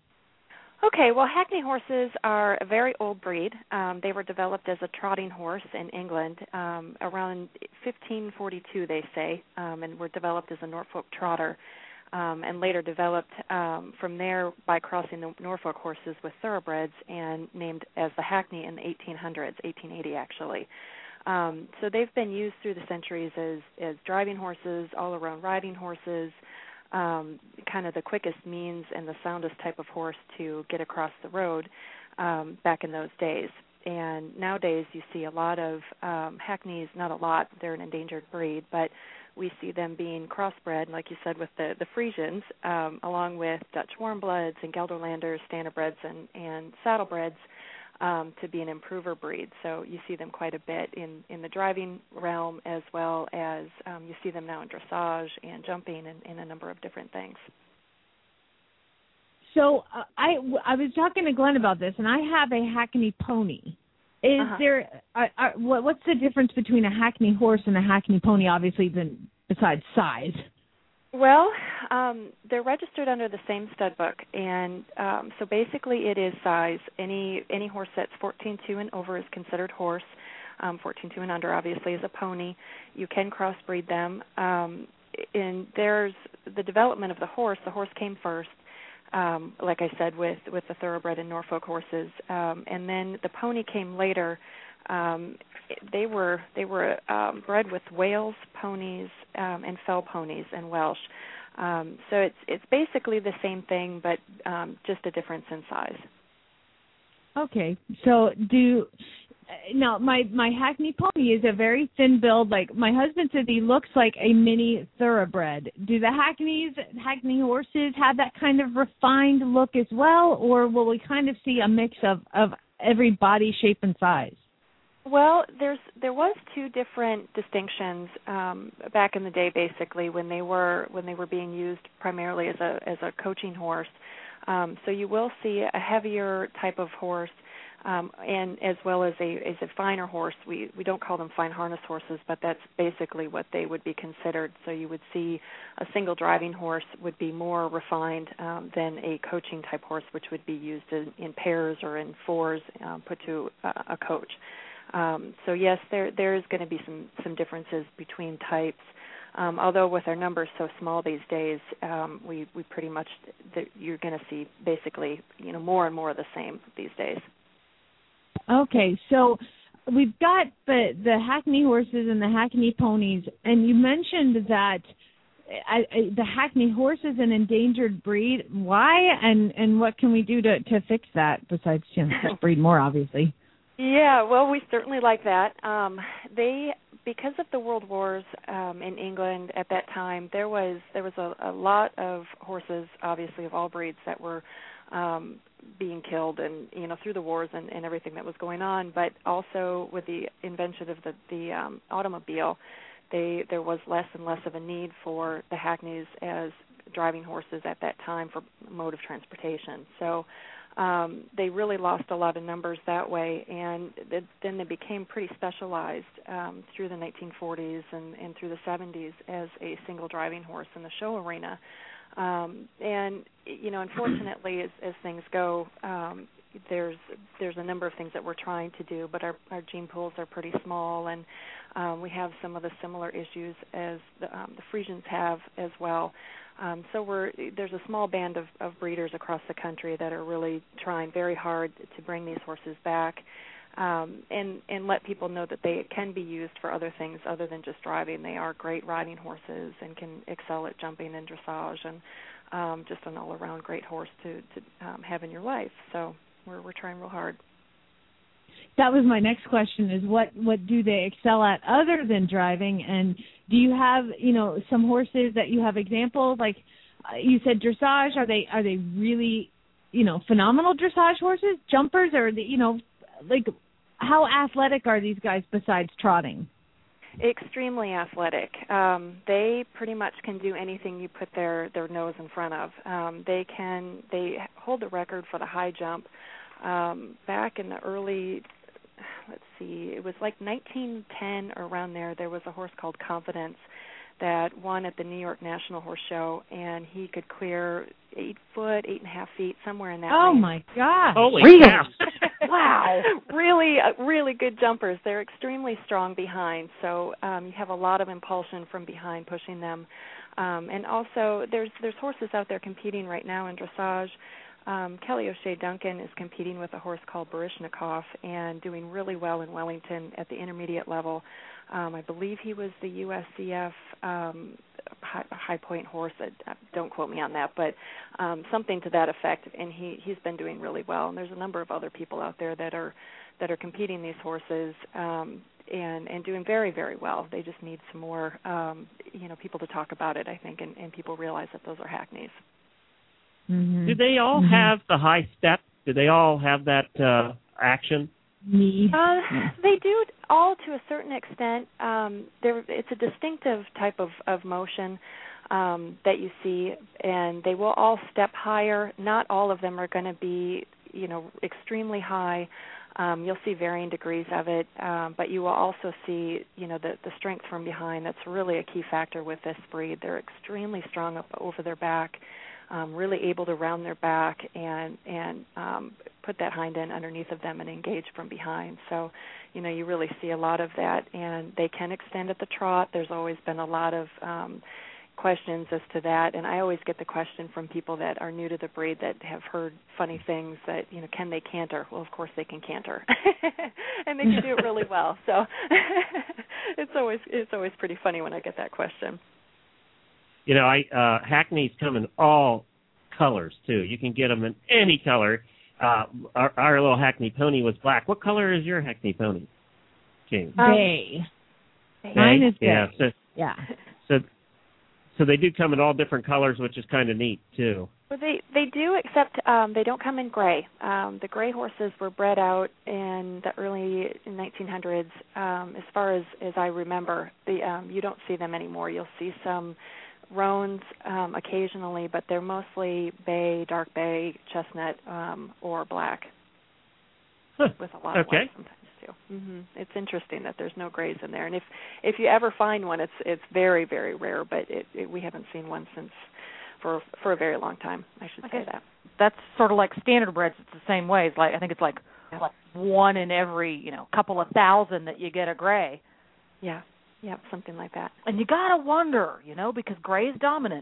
S9: Okay, well, Hackney horses are a very old breed. Um, they were developed as a trotting horse in England um, around fifteen forty-two, they say, um, and were developed as a Norfolk trotter, um, and later developed um, from there by crossing the Norfolk horses with thoroughbreds and named as the Hackney in the eighteen hundreds, eighteen eighty actually. Um, so they've been used through the centuries as, as driving horses, all-around riding horses, um, kind of the quickest means and the soundest type of horse to get across the road um, back in those days. And nowadays you see a lot of um, Hackneys, not a lot, they're an endangered breed, but we see them being crossbred, like you said, with the, the Friesians, um, along with Dutch Warmbloods and Gelderlanders, Standardbreds, and, and Saddlebreds, Um, to be an improver breed. So you see them quite a bit in, in the driving realm, as well as um, you see them now in dressage and jumping and in a number of different things.
S4: So uh, I, I was talking to Glenn about this, and I have a Hackney pony. Is
S9: Uh-huh.
S4: there uh, uh, what, what's the difference between a Hackney horse and a Hackney pony? Obviously, the besides size?
S9: Well, um, they're registered under the same stud book, and um, so basically it is size. Any any horse that's fourteen two and over is considered horse. Um, fourteen two and under, obviously, is a pony. You can crossbreed them. Um, and there's the development of the horse. The horse came first, um, like I said, with, with the thoroughbred and Norfolk horses, um, and then the pony came later. Um, they were they were um, bred with Wales ponies um, and Fell ponies and Welsh. Um, so it's it's basically the same thing, but um, just a difference in size.
S4: Okay, so do now my my Hackney pony is a very thin build. Like my husband said, he looks like a mini thoroughbred. Do the Hackneys Hackney horses have that kind of refined look as well, or will we kind of see a mix of, of every body shape and size?
S9: Well, there's there was two different distinctions um, back in the day, basically when they were when they were being used primarily as a as a coaching horse. Um, so you will see a heavier type of horse, um, and as well as a as a finer horse. We we don't call them fine harness horses, but that's basically what they would be considered. So you would see a single driving horse would be more refined um, than a coaching type horse, which would be used in, in pairs or in fours um, put to uh, a coach. Um, so yes, there there is going to be some, some differences between types. Um, although with our numbers so small these days, um, we, we pretty much you're going to see basically you know more and more of the same these days.
S4: Okay, so we've got the the Hackney horses and the Hackney ponies, and you mentioned that I, I, the Hackney horse is an endangered breed. Why, and and what can we do to, to fix that besides you know, breed more, obviously?
S9: Yeah, well, we certainly like that. Um, they, because of the World Wars um, in England at that time, there was there was a, a lot of horses, obviously of all breeds, that were um, being killed, and you know through the wars and, and everything that was going on. But also with the invention of the the um, automobile, they there was less and less of a need for the Hackneys as driving horses at that time for mode of transportation. So. Um, they really lost a lot of numbers that way, and th- then they became pretty specialized um, through the nineteen forties and, and through the seventies as a single driving horse in the show arena. Um, and, you know, unfortunately, as, as things go, um, there's there's a number of things that we're trying to do, but our, our gene pools are pretty small, and um, we have some of the similar issues as the, um, the Friesians have as well. Um, so we're there's a small band of, of breeders across the country that are really trying very hard to bring these horses back um, and, and let people know that they can be used for other things other than just driving. They are great riding horses and can excel at jumping and dressage, and um, just an all-around great horse to, to um, have in your life. So we're we're trying real hard.
S4: That was my next question: is what what do they excel at other than driving? And do you have you know some horses that you have examples like uh, you said dressage? Are they are they really you know phenomenal dressage horses, jumpers, or the, you know like how athletic are these guys besides trotting?
S9: Extremely athletic. Um, they pretty much can do anything you put their, their nose in front of. Um, they can they hold the record for the high jump. Um, back in the early, let's see, it was like nineteen ten or around there, there was a horse called Confidence that won at the New York National Horse Show, and he could clear eight foot, eight and a half feet, somewhere in that
S4: oh
S9: range.
S4: My God.
S2: Holy
S4: cow.
S9: Wow. Really, uh, really good jumpers. They're extremely strong behind, so um, you have a lot of impulsion from behind pushing them. Um, and also, there's there's horses out there competing right now in dressage. Um, Kelly O'Shea Duncan is competing with a horse called Baryshnikov and doing really well in Wellington at the intermediate level. Um, I believe he was the U S C F um, high, high point horse. Uh, don't quote me on that, but um, something to that effect. And he, he's been doing really well. And there's a number of other people out there that are that are competing these horses um, and and doing very very well. They just need some more um, you know people to talk about it, I think, and, and people realize that those are Hackneys.
S4: Mm-hmm.
S2: Do they all mm-hmm. have the high step? Do they all have that uh, action?
S4: Me.
S9: Uh, they do all to a certain extent. Um, there, it's a distinctive type of, of motion um, that you see, and they will all step higher. Not all of them are going to be, you know, extremely high. Um, you'll see varying degrees of it, um, but you will also see, you know, the, the strength from behind. That's really a key factor with this breed. They're extremely strong up over their back, um, really able to round their back and and um, put that hind end underneath of them and engage from behind. So, you know, you really see a lot of that, and they can extend at the trot. There's always been a lot of um, questions as to that, and I always get the question from people that are new to the breed that have heard funny things that, you know, can they canter? Well, of course they can canter, and they can do it really well. So it's always it's always pretty funny when I get that question.
S2: You know, I uh, Hackneys come in all colors too. You can get them in any color. Uh, our, our little Hackney pony was black. What color is your Hackney pony, King?
S4: Um, bay.
S2: Bay.
S4: Mine is bay.
S2: Yeah. So,
S4: yeah.
S2: So, so they do come in all different colors, which is kind of neat too.
S9: Well, they they do, except um, they don't come in gray. Um, the gray horses were bred out in the early nineteen hundreds. Um, as far as, as I remember, the um, you don't see them anymore. You'll see some roans um, occasionally, but they're mostly bay, dark bay, chestnut, um, or black,
S2: huh.
S9: with a lot of
S2: okay.
S9: white sometimes too. Mm-hmm. It's interesting that there's no grays in there, and if if you ever find one, it's it's very very rare. But it, it, we haven't seen one since for for a very long time. I should
S5: okay.
S9: say that.
S5: That's sort of like standard breds. It's the same way. It's like I think it's like
S9: yeah.
S5: like one in every you know couple of thousand that you get a gray.
S9: Yeah. Yeah, something like that.
S5: And you gotta wonder, you know, because gray is dominant.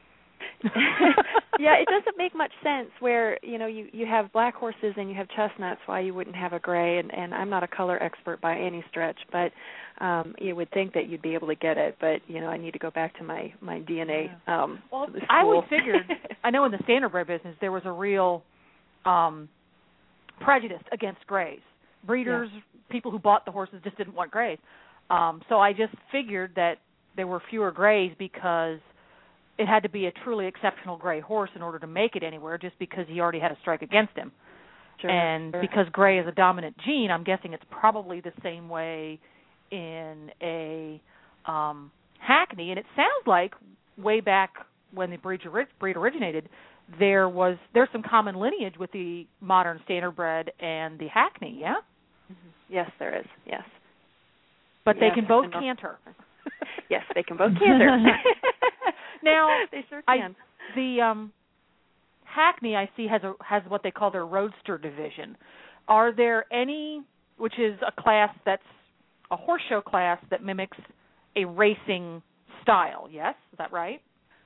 S9: Yeah, it doesn't make much sense where, you know, you, you have black horses and you have chestnuts, why you wouldn't have a gray, and, and I'm not a color expert by any stretch, but um, you would think that you'd be able to get it, but, you know, I need to go back to my, my D N A.
S5: Yeah.
S9: Um,
S5: well, I always figured, I know in the standardbred business there was a real um, prejudice against grays. Breeders, yeah. people who bought the horses just didn't want grays. Um, so I just figured that there were fewer grays because it had to be a truly exceptional gray horse in order to make it anywhere, just because he already had a strike against him.
S9: Sure,
S5: and
S9: sure.
S5: because gray is a dominant gene, I'm guessing it's probably the same way in a um, Hackney. And it sounds like way back when the breed, breed originated, there was there's some common lineage with the modern standardbred and the Hackney, yeah?
S9: Mm-hmm. Yes, there is, yes.
S5: But
S9: yes,
S5: they can both canter.
S9: Yes, they can both canter.
S5: Now,
S9: they sure
S5: I,
S9: can.
S5: the um, Hackney, I see, has a has what they call their Roadster division. Are there any, which is a class that's a horse show class that mimics a racing style? Yes, is that right?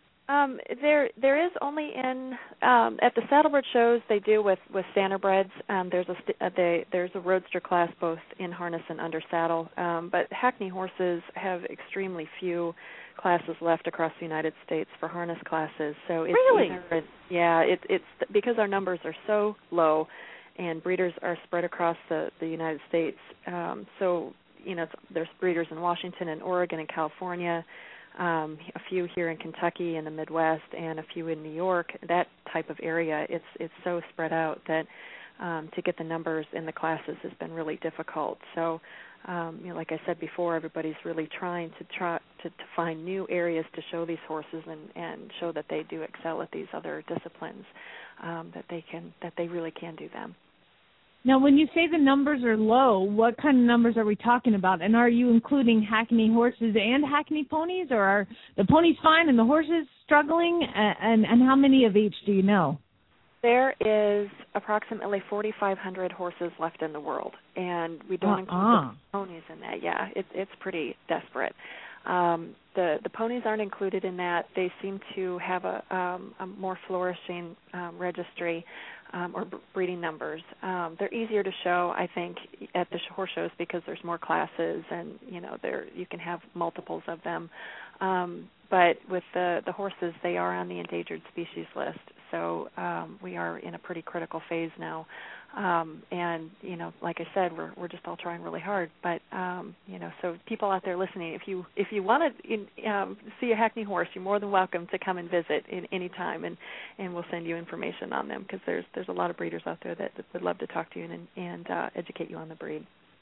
S9: Um, there, there is only in um, at the Saddlebred shows they do with with standardbreds. Um, there's a st- uh, they, there's a roadster class both in harness and under saddle. Um, but Hackney horses have extremely few classes left across the United States for harness classes. So it's
S5: really,
S9: either, yeah, it, it's because our numbers are so low, and breeders are spread across the the United States. Um, so you know, it's, there's breeders in Washington and Oregon and California. Um, a few here in Kentucky and the Midwest, and a few in New York. That type of area, it's it's so spread out that um, to get the numbers in the classes has been really difficult. So, um, you know, like I said before, everybody's really trying to try to, to find new areas to show these horses and, and show that they do excel at these other disciplines, um, that they can that they really can do them.
S4: Now, when you say the numbers are low, what kind of numbers are we talking about? And are you including Hackney horses and Hackney ponies, or are the ponies fine and the horses struggling? And, and how many of each do you know?
S9: There is approximately forty-five hundred horses left in the world, and we don't
S4: uh-uh.
S9: include the ponies in that. Yeah, it, it's pretty desperate. Um, the the ponies aren't included in that. They seem to have a, um, a more flourishing um, registry. Um, or b- breeding numbers. Um, they're easier to show, I think, at the horse shows because there's more classes, and you know, there you can have multiples of them. Um, but with the the horses, they are on the endangered species list, so um, we are in a pretty critical phase now. Um, and you know, like I said, we're we're just all trying really hard. But um, you know, so people out there listening, if you if you want to um, see a Hackney horse, you're more than welcome to come and visit in any time, and, and we'll send you information on them, because there's there's a lot of breeders out there that, that would love to talk to you and and uh, educate you on the breed.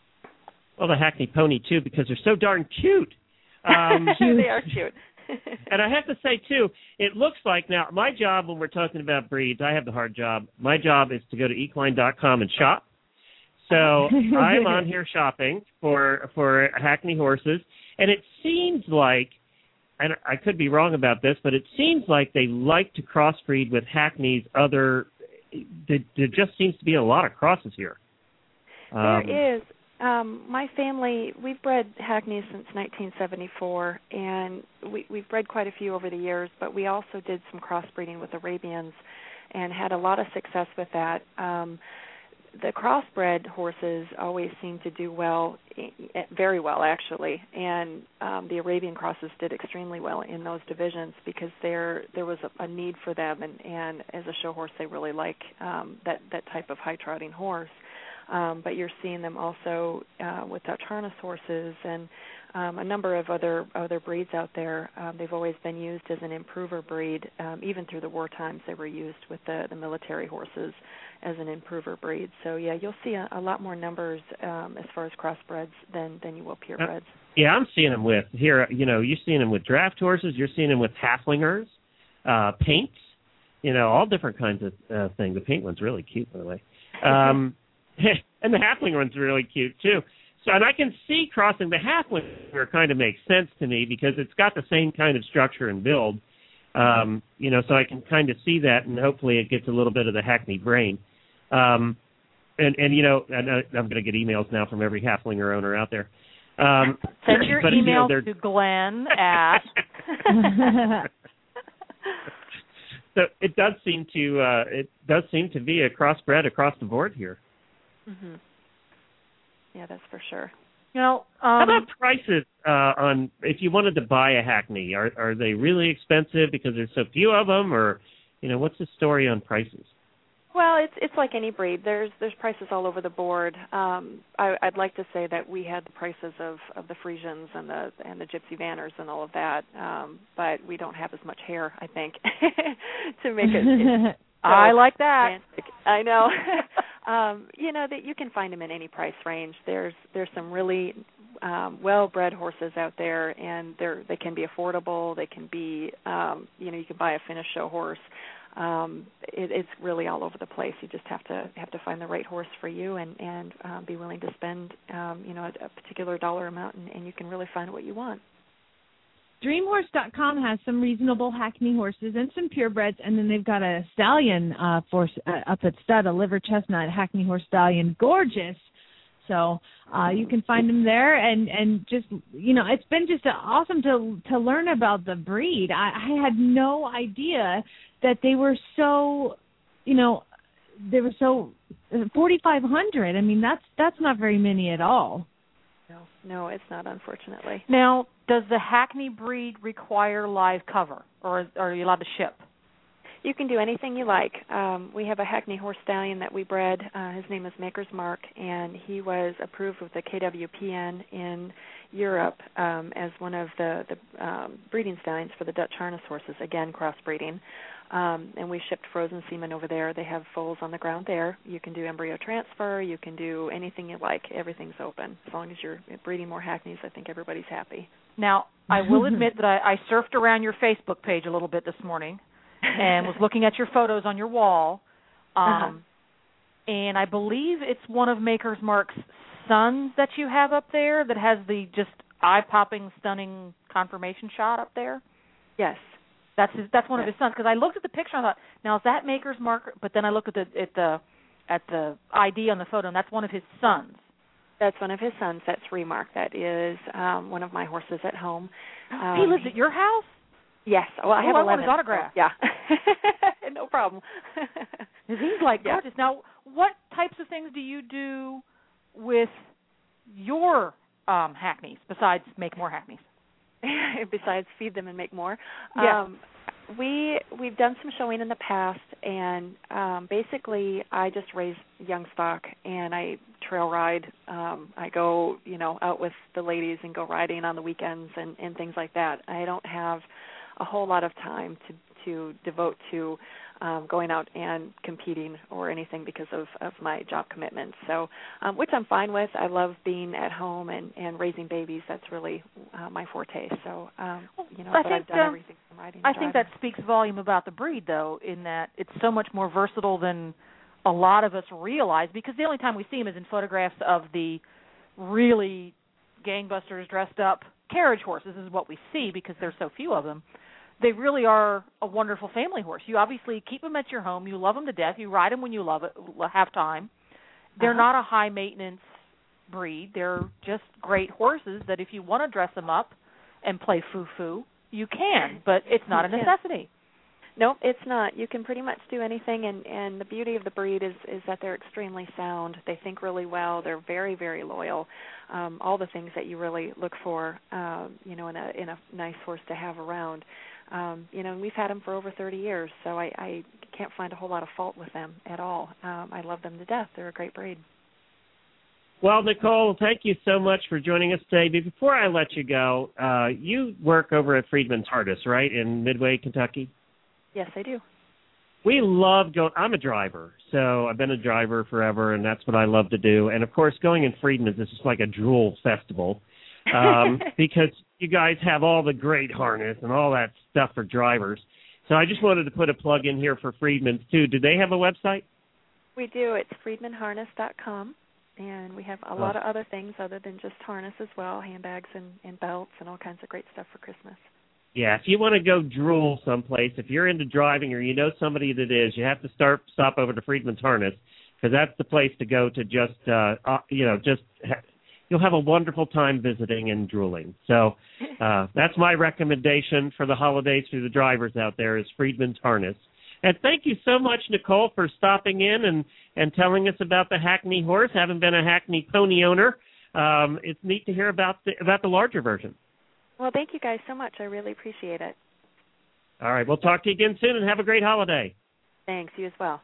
S2: Well, the Hackney pony too, because they're so darn cute. Um,
S9: they are cute.
S2: And I have to say, too, it looks like now my job when we're talking about breeds, I have the hard job. My job is to go to equine dot com and shop. So I'm on here shopping for for Hackney horses, and it seems like, and I could be wrong about this, but it seems like they like to crossbreed with Hackney's other. There, there just seems to be a lot of crosses here. Um,
S9: there is. Um, my family, we've bred Hackneys since nineteen seventy-four, and we, we've bred quite a few over the years, but we also did some crossbreeding with Arabians and had a lot of success with that. Um, the crossbred horses always seem to do well, very well actually, and um, the Arabian crosses did extremely well in those divisions because there there was a, a need for them, and, and as a show horse they really like um, that, that type of high trotting horse. Um, but you're seeing them also uh, with Dutch harness horses and um, a number of other other breeds out there. Um, they've always been used as an improver breed. Um, even through the war times, they were used with the, the military horses as an improver breed. So, yeah, you'll see a, a lot more numbers um, as far as crossbreds than, than you will purebreds. Uh,
S2: yeah, I'm seeing them with, here, you know, you're seeing them with draft horses. You're seeing them with halflingers, uh, paints, you know, all different kinds of uh, things. The paint one's really cute, by the way. Um and the halfling one's really cute, too. So, and I can see crossing the halflinger kind of makes sense to me because it's got the same kind of structure and build. Um, you know, so I can kind of see that, and hopefully it gets a little bit of the Hackney brain. Um, and, and, you know, and I'm going to get emails now from every halflinger owner out there. Um,
S5: Send your
S2: but,
S5: email
S2: you know,
S5: to Glenn at...
S2: So it does seem to uh, it does seem to be a crossbred across the board here.
S9: Mm-hmm. Yeah, that's for sure.
S5: You know,
S2: how
S5: um,
S2: about prices uh, on if you wanted to buy a Hackney? Are are they really expensive because there's so few of them, or you know, what's the story on prices?
S9: Well, it's it's like any breed. There's there's prices all over the board. Um, I, I'd like to say that we had the prices of, of the Friesians and the and the Gypsy Vanners and all of that, um, but we don't have as much hair, I think, to make it. it so
S5: I like that.
S9: Romantic. I know. um, you know that you can find them in any price range. There's there's some really um, well-bred horses out there, and they're they can be affordable. They can be um, you know you can buy a finished show horse. Um, it, it's really all over the place. You just have to have to find the right horse for you, and and um, be willing to spend um, you know a, a particular dollar amount, and, and you can really find what you want.
S4: Dream Horse dot com has some reasonable Hackney horses and some purebreds, and then they've got a stallion uh, for uh, up at stud, a liver chestnut Hackney horse stallion, gorgeous. So uh, you can find them there, and, and just you know, it's been just awesome to to learn about the breed. I, I had no idea that they were so, you know, they were so forty-five hundred. I mean, that's that's not very many at all.
S9: No, no, it's not, unfortunately.
S5: Now, does the Hackney breed require live cover, or are you allowed to ship?
S9: You can do anything you like. Um, we have a Hackney horse stallion that we bred. Uh, his name is Maker's Mark, and he was approved with the K W P N in Europe um, as one of the, the um, breeding stallions for the Dutch harness horses, again, crossbreeding. Um, and we shipped frozen semen over there. They have foals on the ground there. You can do embryo transfer. You can do anything you like. Everything's open. As long as you're breeding more Hackneys, I think everybody's happy.
S5: Now, I will admit that I, I surfed around your Facebook page a little bit this morning and was looking at your photos on your wall. Um, uh-huh. And I believe it's one of Maker's Mark's sons that you have up there that has the just eye-popping, stunning confirmation shot up there?
S9: Yes.
S5: That's his, that's one
S9: yes.
S5: of his sons. Because I looked at the picture and I thought, now is that Maker's Mark? But then I looked at the at the at the I D on the photo, and that's one of his sons.
S9: That's one of his sons. That's Remark. That is um, one of my horses at home. Um,
S5: he lives at your house?
S9: Yes. Well, I
S5: oh,
S9: have
S5: I
S9: eleven.
S5: want his autograph.
S9: So, yeah. No problem.
S5: He's like
S9: yeah.
S5: gorgeous. Now, what types of things do you do with your um, Hackneys besides make more Hackneys?
S9: Besides feed them and make more.
S5: Yeah.
S9: Um, we we've done some showing in the past, and um, basically I just raise young stock and I trail ride. Um, I go, you know, out with the ladies and go riding on the weekends and, and things like that. I don't have a whole lot of time to to devote to um, going out and competing or anything because of, of my job commitments. So, um, which I'm fine with. I love being at home and, and raising babies. That's really uh, my forte. So, um, you know,
S5: I
S9: but
S5: think,
S9: I've done
S5: um,
S9: everything from riding
S5: I
S9: and
S5: think
S9: driving.
S5: that speaks volume about the breed, though, in that it's so much more versatile than a lot of us realize, because the only time we see them is in photographs of the really gangbusters dressed up carriage horses is what we see because there's so few of them. They really are a wonderful family horse. You obviously keep them at your home. You love them to death. You ride them when you love it, have time. They're uh-huh. not a high-maintenance breed. They're just great horses that if you want to dress them up and play foo-foo, you can, but it's not a necessity.
S9: Nope, it's not. You can pretty much do anything, and, and the beauty of the breed is, is that they're extremely sound. They think really well. They're very, very loyal. Um, all the things that you really look for, um, you know, in a in a nice horse to have around. Um, you know, and we've had them for over thirty years, so I, I can't find a whole lot of fault with them at all. Um, I love them to death. They're a great breed.
S2: Well, Nicole, thank you so much for joining us today. But before I let you go, uh, you work over at Freedman's Harness, right, in Midway, Kentucky?
S9: Yes, I do.
S2: We love going. I'm a driver, so I've been a driver forever, and that's what I love to do. And, of course, going in Freedman's is just like a drool festival um, because you guys have all the great harness and all that stuff for drivers. So I just wanted to put a plug in here for Freedman's, too. Do they have a website?
S9: We do. It's freedman harness dot com, and we have a oh. lot of other things other than just harness as well, handbags and, and belts and all kinds of great stuff for Christmas.
S2: Yeah, if you want to go drool someplace, if you're into driving or you know somebody that is, you have to start stop over to Freedman's Harness because that's the place to go to just, uh, uh, you know, just ha- you'll have a wonderful time visiting and drooling. So uh, that's my recommendation for the holidays to the drivers out there is Freedman's Harness. And thank you so much, Nicole, for stopping in and, and telling us about the Hackney horse. Having been a Hackney pony owner, um, it's neat to hear about the, about the larger version.
S9: Well, thank you guys so much. I really appreciate it.
S2: All right. We'll talk to you again soon, and have a great holiday.
S9: Thanks. You as well.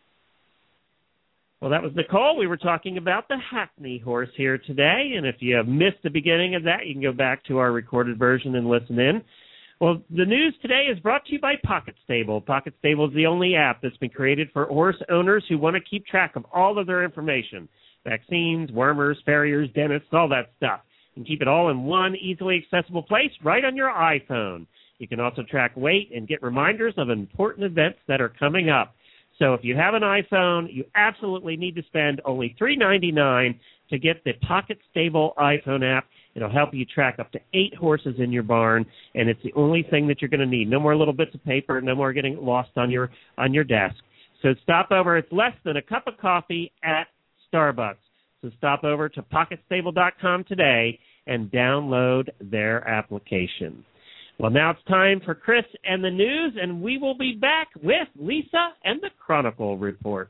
S2: Well, that was Nicole. We were talking about the Hackney horse here today, and if you missed the beginning of that, you can go back to our recorded version and listen in. Well, the news today is brought to you by Pocket Stable. Pocket Stable is the only app that's been created for horse owners who want to keep track of all of their information, vaccines, wormers, farriers, dentists, all that stuff. And keep it all in one easily accessible place right on your iPhone. You can also track weight and get reminders of important events that are coming up. So if you have an iPhone, you absolutely need to spend only three dollars and ninety-nine cents to get the Pocket Stable iPhone app. It'll help you track up to eight horses in your barn, and it's the only thing that you're going to need. No more little bits of paper, no more getting lost on your on your desk. So stop over. It's less than a cup of coffee at Starbucks. So stop over to pocket stable dot com today and download their application. Well, now it's time for Chris and the news, and we will be back with Lisa and the Chronicle Report.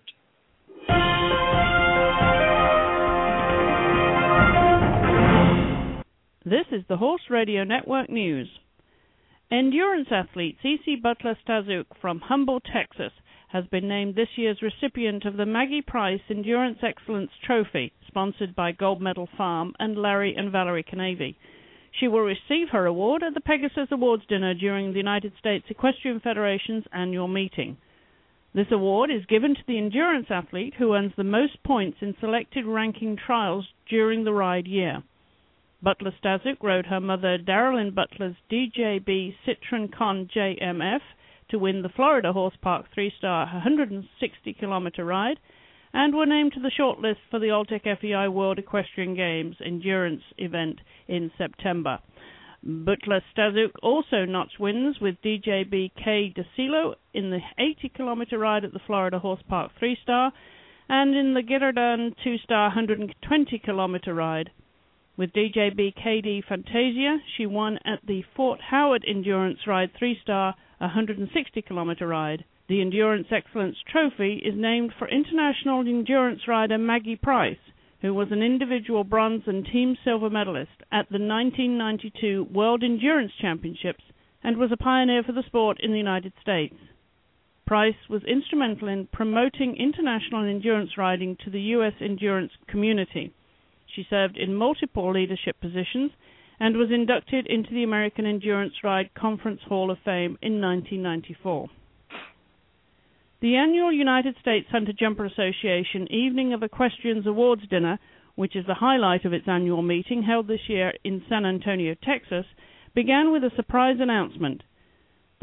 S10: This is the Horse Radio Network News. Endurance athlete Cece Butler-Staszuk from Humble, Texas, has been named this year's recipient of the Maggie Price Endurance Excellence Trophy, sponsored by Gold Medal Farm and Larry and Valerie Canavy. She will receive her award at the Pegasus Awards dinner during the United States Equestrian Federation's annual meeting. This award is given to the endurance athlete who earns the most points in selected ranking trials during the ride year. Butler-Staszuk rode her mother Darylyn Butler's D J B Citron Con J M F to win the Florida Horse Park three-star one hundred sixty kilometer ride, and were named to the shortlist for the Alltech F E I World Equestrian Games endurance event in September. Butler-Staszuk also notched wins with D J B Kay DeCilo in the eighty kilometer ride at the Florida Horse Park three-star and in the Girardin two-star one hundred twenty kilometer ride. With D J B K D Fantasia, she won at the Fort Howard Endurance Ride three-star one hundred sixty kilometer ride. The Endurance Excellence Trophy is named for international endurance rider Maggie Price, who was an individual bronze and team silver medalist at the nineteen ninety-two World Endurance Championships and was a pioneer for the sport in the United States. Price was instrumental in promoting international endurance riding to the U S endurance community. She served in multiple leadership positions and was inducted into the American Endurance Ride Conference Hall of Fame in nineteen ninety-four. The annual United States Hunter-Jumper Association Evening of Equestrians Awards Dinner, which is the highlight of its annual meeting held this year in San Antonio, Texas, began with a surprise announcement.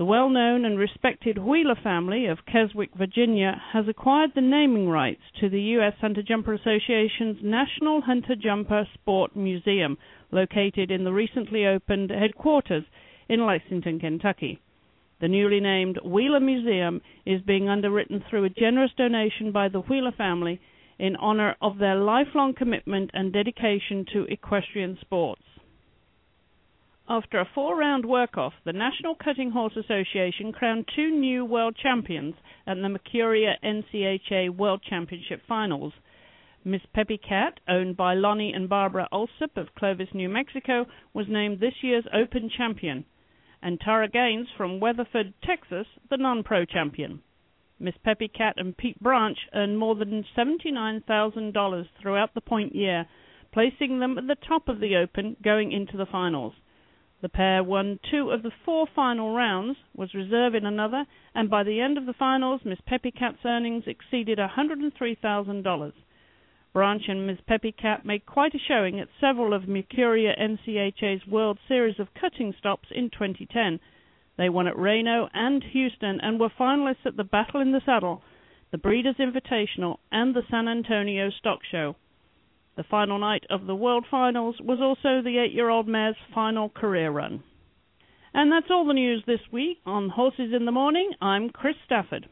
S10: The well-known and respected Wheeler family of Keswick, Virginia, has acquired the naming rights to the U S Hunter Jumper Association's National Hunter Jumper Sport Museum, located in the recently opened headquarters in Lexington, Kentucky. The newly named Wheeler Museum is being underwritten through a generous donation by the Wheeler family in honor of their lifelong commitment and dedication to equestrian sports. After a four-round work-off, the National Cutting Horse Association crowned two new world champions at the Mercuria N C H A World Championship Finals. Miss Peppy Cat, owned by Lonnie and Barbara Alsop of Clovis, New Mexico, was named this year's Open Champion, and Tara Gaines from Weatherford, Texas, the non-pro champion. Miss Peppy Cat and Pete Branch earned more than seventy-nine thousand dollars throughout the point year, placing them at the top of the Open going into the finals. The pair won two of the four final rounds, was reserve in another, and by the end of the finals, Miss Peppy Cat's earnings exceeded one hundred three thousand dollars. Branch and Miss Peppy Cat made quite a showing at several of Mercuria N C H A's World Series of Cutting stops in twenty ten. They won at Reno and Houston and were finalists at the Battle in the Saddle, the Breeders' Invitational, and the San Antonio Stock Show. The final night of the World Finals was also the eight-year-old mare's final career run. And that's all the news this week on Horses in the Morning. I'm Chris Stafford.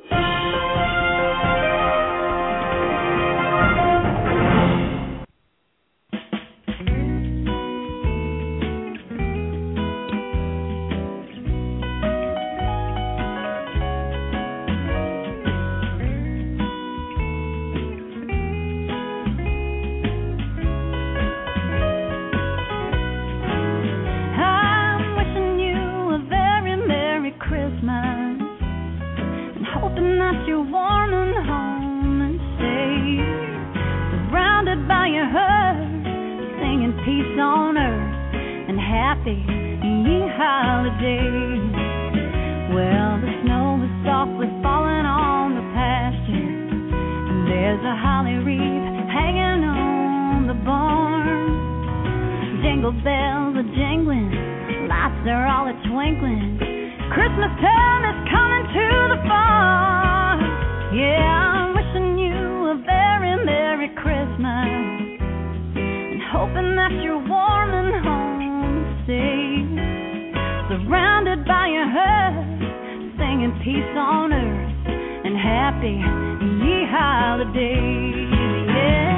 S11: You're warm and home and safe, surrounded by your herd, singing peace on earth and happy ye holidays. Well, the snow is softly falling on the pasture, and there's a holly wreath hanging on the barn. Jingle bells are jingling, lights are all a twinkling, Christmas time is coming to the farm. Yeah, I'm wishing you a very Merry Christmas, and hoping that you're warm and home and safe, surrounded by your herd, singing peace on earth and happy ye holidays. Yeah.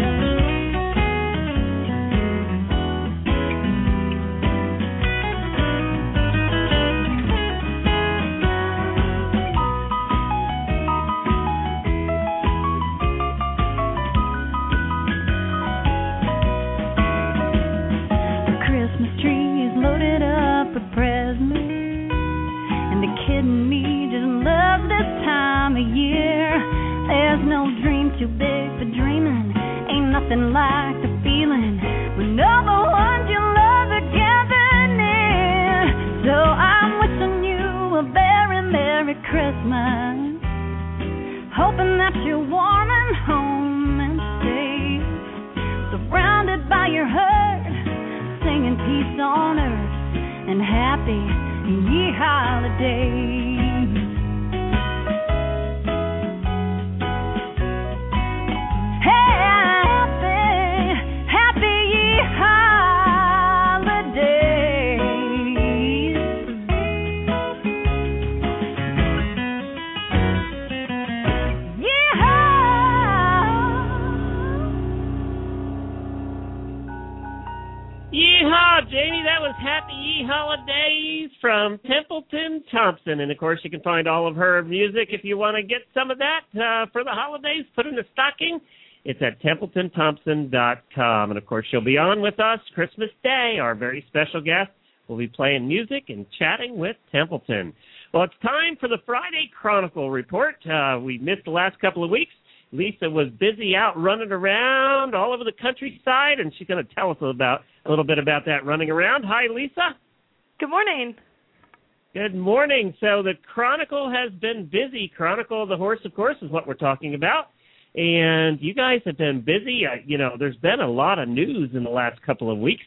S11: Too big for dreaming, ain't nothing like the feeling when all the ones you love are gathered near. So I'm wishing you a very Merry Christmas, hoping that you're warm and home and safe, surrounded by your herd, singing peace on earth and happy ye holidays.
S2: Jamie, that was Happy Ye Holidays from Templeton Thompson. And, of course, you can find all of her music if you want to get some of that uh, for the holidays, put in a stocking. It's at templeton thompson dot com. And, of course, she'll be on with us Christmas Day. Our very special guest will be playing music and chatting with Templeton. Well, it's time for the Friday Chronicle Report. Uh, we missed the last couple of weeks. Lisa was busy out running around all over the countryside, and she's going to tell us about a little bit about that running around. Hi, Lisa.
S12: Good morning.
S2: Good morning. So the Chronicle has been busy. Chronicle of the Horse, of course, is what we're talking about. And you guys have been busy. Uh, you know, there's been a lot of news in the last couple of weeks.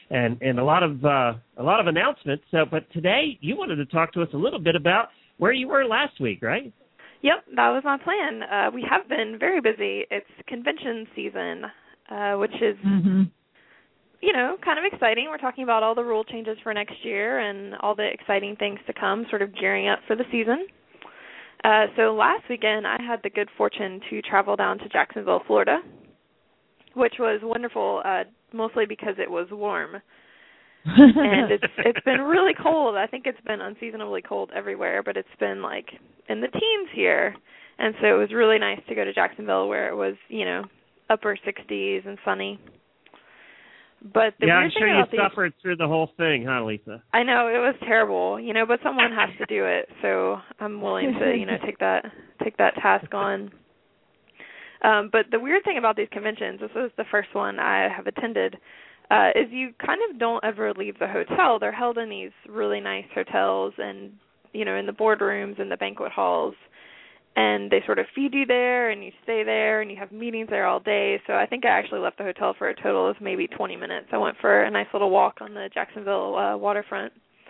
S2: and and a lot of uh, a lot of announcements. So, but today you wanted to talk to us a little bit about where you were last week, right?
S9: Yep, that was my plan. Uh, we have been very busy. It's convention season, uh, which is, mm-hmm. you know, kind of exciting. We're talking about all the rule changes for next year and all the exciting things to come, sort of gearing up for the season. Uh, so last weekend I had the good fortune to travel down to Jacksonville, Florida, which was wonderful, uh, mostly because it was warm. And it's it's been really cold. I think it's been unseasonably cold everywhere, but it's been like in the teens here. And so it was really nice to go to Jacksonville where it was, you know, upper sixties and sunny. But the
S2: yeah,
S9: weird
S2: I'm sure
S9: thing
S2: you
S9: about these,
S2: suffered through the whole thing, huh, Lisa?
S9: I know, it was terrible, you know, but someone has to do it, so I'm willing to, you know, take that take that task on. Um, but the weird thing about these conventions, this was the first one I have attended, uh, is you kind of don't ever leave the hotel. They're held in these really nice hotels and, you know, in the boardrooms and the banquet halls. And they sort of feed you there, and you stay there, and you have meetings there all day. So I think I actually left the hotel for a total of maybe twenty minutes. I went for a nice little walk on the Jacksonville uh, waterfront.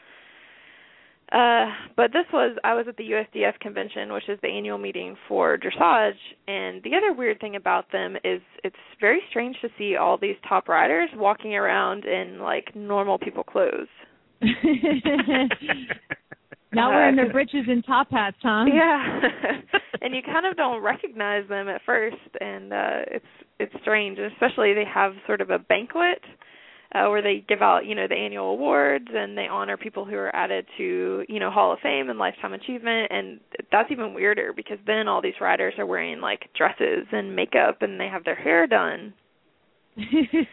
S9: Uh, but this was, I was at the U S D F convention, which is the annual meeting for dressage. And the other weird thing about them is it's very strange to see all these top riders walking around in, like, normal people clothes.
S4: Now we're in their breeches and top hats, huh?
S9: Yeah, and you kind of don't recognize them at first, and uh, it's it's strange. Especially they have sort of a banquet uh, where they give out, you know, the annual awards, and they honor people who are added to, you know, Hall of Fame and Lifetime Achievement, and that's even weirder because then all these riders are wearing like dresses and makeup, and they have their hair done. And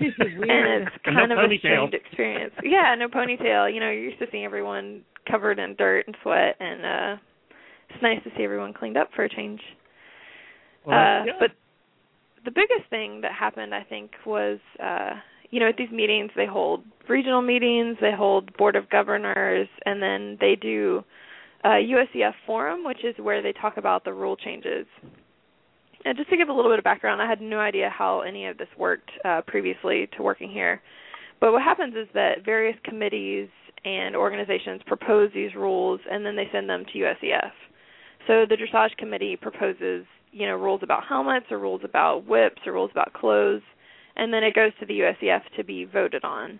S9: it's kind
S2: no
S9: of
S2: ponytail.
S9: a strange experience. Yeah, no ponytail. You know, you're used to seeing everyone covered in dirt and sweat, and uh, it's nice to see everyone cleaned up for a change.
S2: Well,
S9: uh,
S2: yeah.
S9: But the biggest thing that happened, I think, was, uh, you know, at these meetings, they hold regional meetings, they hold Board of Governors, and then they do uh, U S D F Forum, which is where they talk about the rule changes. And just to give a little bit of background, I had no idea how any of this worked uh, previously to working here. But what happens is that various committees and organizations propose these rules, and then they send them to U S D F. So the dressage committee proposes, you know, rules about helmets or rules about whips or rules about clothes, and then it goes to the U S D F to be voted on.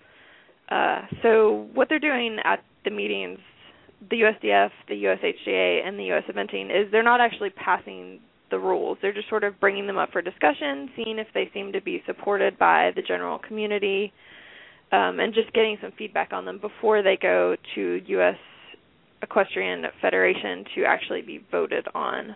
S9: Uh, so what they're doing at the meetings, the U S D F, the U S H G A, and the U S Eventing, is they're not actually passing the rules. They're just sort of bringing them up for discussion, seeing if they seem to be supported by the general community, um, and just getting some feedback on them before they go to U S Equestrian Federation to actually be voted on.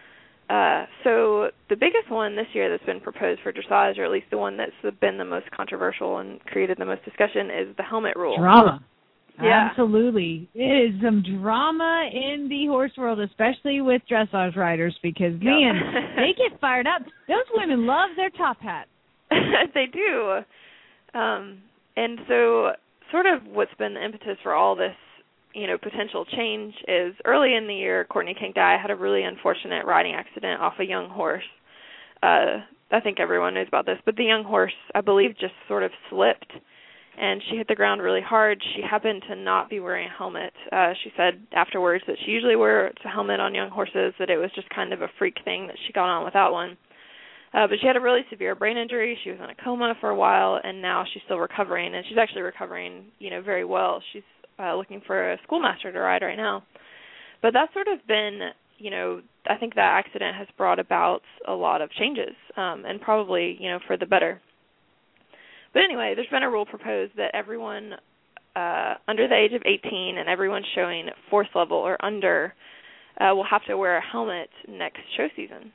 S9: Uh, so the biggest one this year that's been proposed for dressage, or at least the one that's been the most controversial and created the most discussion, is the helmet rule.
S4: Drama.
S9: Yeah.
S4: Absolutely. It is some drama in the horse world, especially with dressage riders, because,
S9: Yep.
S4: man, they get fired up. Those women love their top hats.
S9: They do. Um, and so sort of what's been the impetus for all this, you know, potential change is early in the year, Courtney Kankdai had a really unfortunate riding accident off a young horse. Uh, I think everyone knows about this, but the young horse, I believe, just sort of slipped, and she hit the ground really hard. She happened to not be wearing a helmet. Uh, she said afterwards that she usually wears a helmet on young horses, that it was just kind of a freak thing that she got on without one. Uh, but she had a really severe brain injury. She was in a coma for a while, and now she's still recovering, and she's actually recovering, you know, very well. She's uh, looking for a schoolmaster to ride right now. But that's sort of been, you know, I think that accident has brought about a lot of changes, um, and probably, you know, for the better. But anyway, there's been a rule proposed that everyone uh, under the age of eighteen and everyone showing fourth level or under uh, will have to wear a helmet next show season.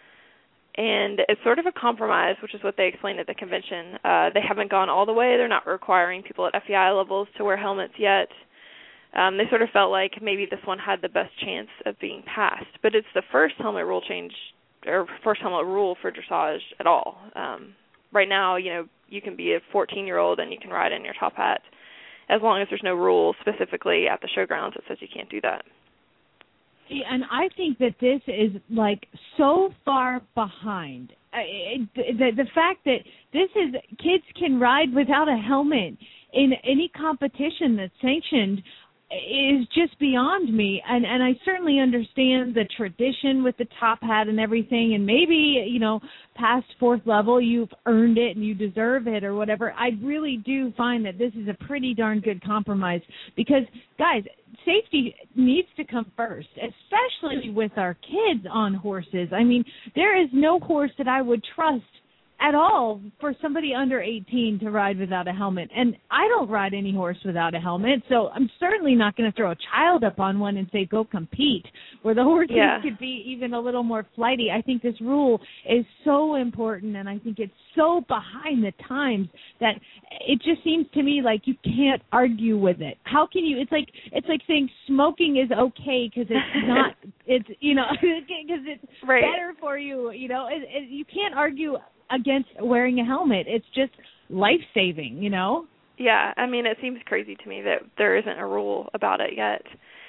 S9: And it's sort of a compromise, which is what they explained at the convention. Uh, they haven't gone all the way. They're not requiring people at F E I levels to wear helmets yet. Um, they sort of felt like maybe this one had the best chance of being passed. But it's the first helmet rule change, or first helmet rule for dressage at all. Um, right now, you know, you can be a fourteen-year-old and you can ride in your top hat, as long as there's no rule specifically at the showgrounds that says you can't do that.
S4: See, and I think that this is, like, so far behind the the fact that this is kids can ride without a helmet in any competition that's sanctioned is just beyond me. And and I certainly understand the tradition with the top hat and everything, and maybe, you know, past fourth level you've earned it and you deserve it or whatever. I really do find that this is a pretty darn good compromise because, guys, safety needs to come first, especially with our kids on horses. I mean, there is no horse that I would trust at all for somebody under eighteen to ride without a helmet. And I don't ride any horse without a helmet, so I'm certainly not going to throw a child up on one and say, go compete, where the horses
S9: yeah.
S4: could be even a little more flighty. I think this rule is so important, and I think it's so behind the times that it just seems to me like you can't argue with it. How can you, it's like it's like saying smoking is okay because it's not, it's, you know, because it's
S9: right.
S4: better for you, you know. It, it, you can't argue against wearing a helmet. It's just life-saving, you know?
S9: Yeah, I mean, it seems crazy to me that there isn't a rule about it yet.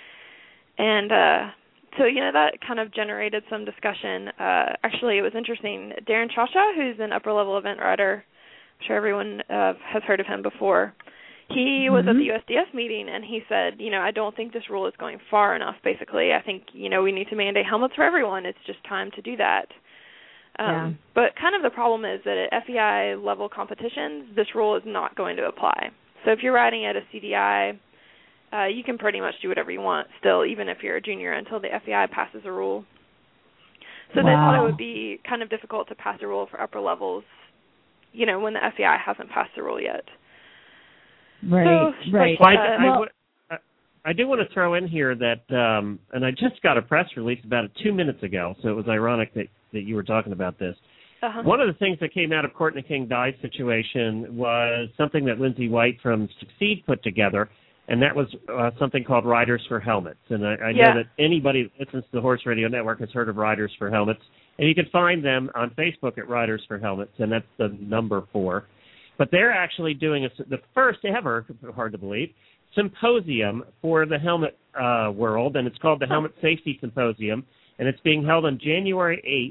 S9: And uh, so, you know, that kind of generated some discussion. Uh, actually, it was interesting. Darren Chasha, who's an upper-level event rider, I'm sure everyone uh, has heard of him before, he mm-hmm. was at the U S D F meeting, and he said, you know, I don't think this rule is going far enough, basically. I think, you know, we need to mandate helmets for everyone. It's just time to do that. Um, yeah. But kind of the problem is that at F E I level competitions, this rule is not going to apply. So if you're riding at a C D I, uh, you can pretty much do whatever you want still, even if you're a junior, until the F E I passes a rule. So wow. they thought it would be kind of difficult to pass a rule for upper levels, you know, when the F E I hasn't passed the rule yet.
S4: Right,
S9: so,
S4: right.
S9: Like,
S2: well,
S9: uh,
S2: I, I, w- I, I do want to throw in here that, um, and I just got a press release about it two minutes ago, so it was ironic that that you were talking about this.
S9: Uh-huh.
S2: One of the things that came out of Courtney King Dye's situation was something that Lindsay White from Succeed put together, and that was uh, something called Riders for Helmets. And I, I
S9: yeah.
S2: know that anybody that listens to the Horse Radio Network has heard of Riders for Helmets, and you can find them on Facebook at Riders for Helmets, and that's the number four. But they're actually doing a, the first ever, hard to believe, symposium for the helmet uh, world, and it's called the Helmet Safety Symposium, and it's being held on January eighth.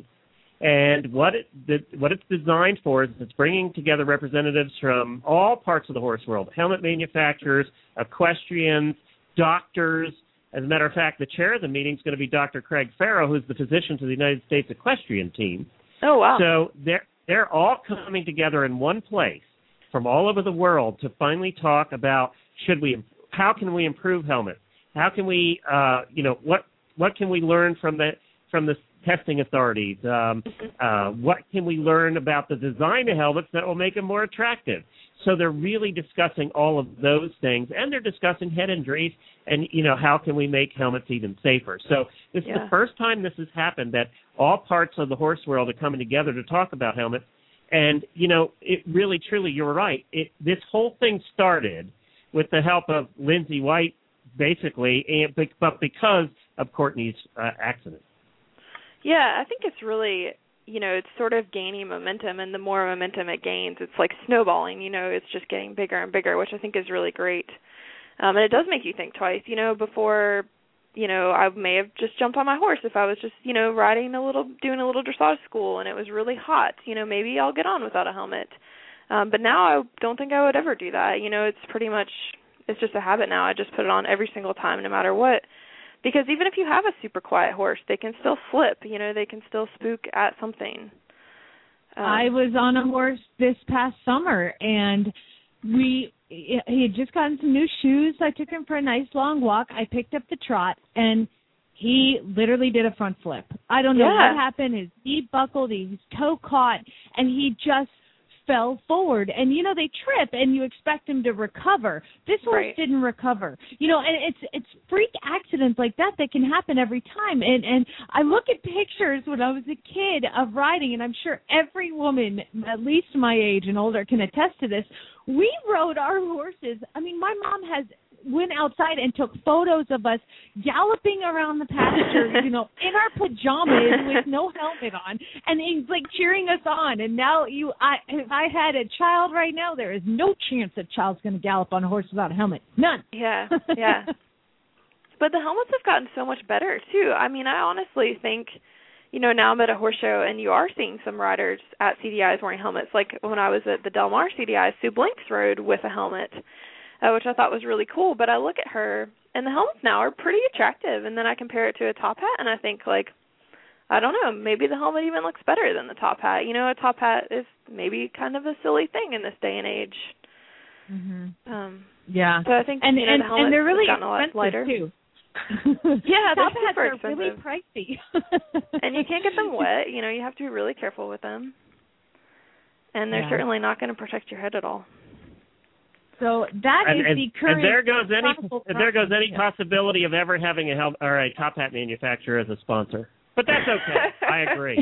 S2: And what it the, what it's designed for is it's bringing together representatives from all parts of the horse world, helmet manufacturers, equestrians, doctors. As a matter of fact, the chair of the meeting is going to be Doctor Craig Farrow, who's the physician to the United States Equestrian Team.
S9: Oh, wow.
S2: So they're, they're all coming together in one place from all over the world to finally talk about should we, how can we improve helmets? How can we, uh, you know, what what can we learn from the from the testing authorities? Um, uh, what can we learn about the design of helmets that will make them more attractive? So they're really discussing all of those things, and they're discussing head injuries and, you know, how can we make helmets even safer. So this
S9: yeah.
S2: is the first time this has happened, that all parts of the horse world are coming together to talk about helmets. And, you know, it really, truly, you're right. It, this whole thing started with the help of Lindsay White, basically, and, but because of Courtney's uh, accident.
S9: Yeah, I think it's really, you know, it's sort of gaining momentum, and the more momentum it gains, it's like snowballing, you know, it's just getting bigger and bigger, which I think is really great. Um, and it does make you think twice, you know, before, you know, I may have just jumped on my horse if I was just, you know, riding a little, doing a little dressage school and it was really hot, you know, maybe I'll get on without a helmet. Um, but now I don't think I would ever do that. You know, it's pretty much, it's just a habit now. I just put it on every single time, no matter what. Because even if you have a super quiet horse, they can still flip, you know, they can still spook at something. Um,
S4: I was on a horse this past summer, and we he had just gotten some new shoes. I took him for a nice long walk. I picked up the trot, and he literally did a front flip. I don't know
S9: yeah.
S4: what happened. His knee buckled, his toe caught, and he just fell forward. And, you know, they trip, and you expect him to recover. This horse
S9: right.
S4: didn't recover. You know, and it's it's freak accidents like that that can happen every time. And, and I look at pictures when I was a kid of riding, and I'm sure every woman, at least my age and older, can attest to this. We rode our horses. I mean, my mom has went outside and took photos of us galloping around the pasture, you know, in our pajamas with no helmet on, and he's like cheering us on. And now you, I, if I had a child right now, there is no chance that child's going to gallop on a horse without a helmet. None.
S9: Yeah, yeah. But the helmets have gotten so much better too. I mean, I honestly think, you know, now I'm at a horse show, and you are seeing some riders at C D Is wearing helmets. Like when I was at the Del Mar C D I, Sue Blinks rode with a helmet, uh, which I thought was really cool. But I look at her, and the helmets now are pretty attractive. And then I compare it to a top hat, and I think, like, I don't know, maybe the helmet even looks better than the top hat. You know, a top hat is maybe kind of a silly thing in this day and age.
S4: Mm-hmm.
S9: Um,
S4: yeah.
S9: So I think
S4: and
S9: you know,
S4: and,
S9: the helmets
S4: and they're really
S9: have gotten a lot
S4: expensive
S9: lighter.
S4: too.
S9: Yeah,
S4: top
S9: they're
S4: hats
S9: super
S4: are
S9: expensive.
S4: really pricey.
S9: And you can't get them wet. You know, you have to be really careful with them. And they're
S4: Yeah.
S9: certainly not going to protect your head at all.
S4: So that
S2: and,
S4: is
S2: and,
S4: the current.
S2: and there goes any and there goes any
S4: yeah.
S2: possibility of ever having a hel- or a top hat manufacturer as a sponsor. But that's okay. I agree.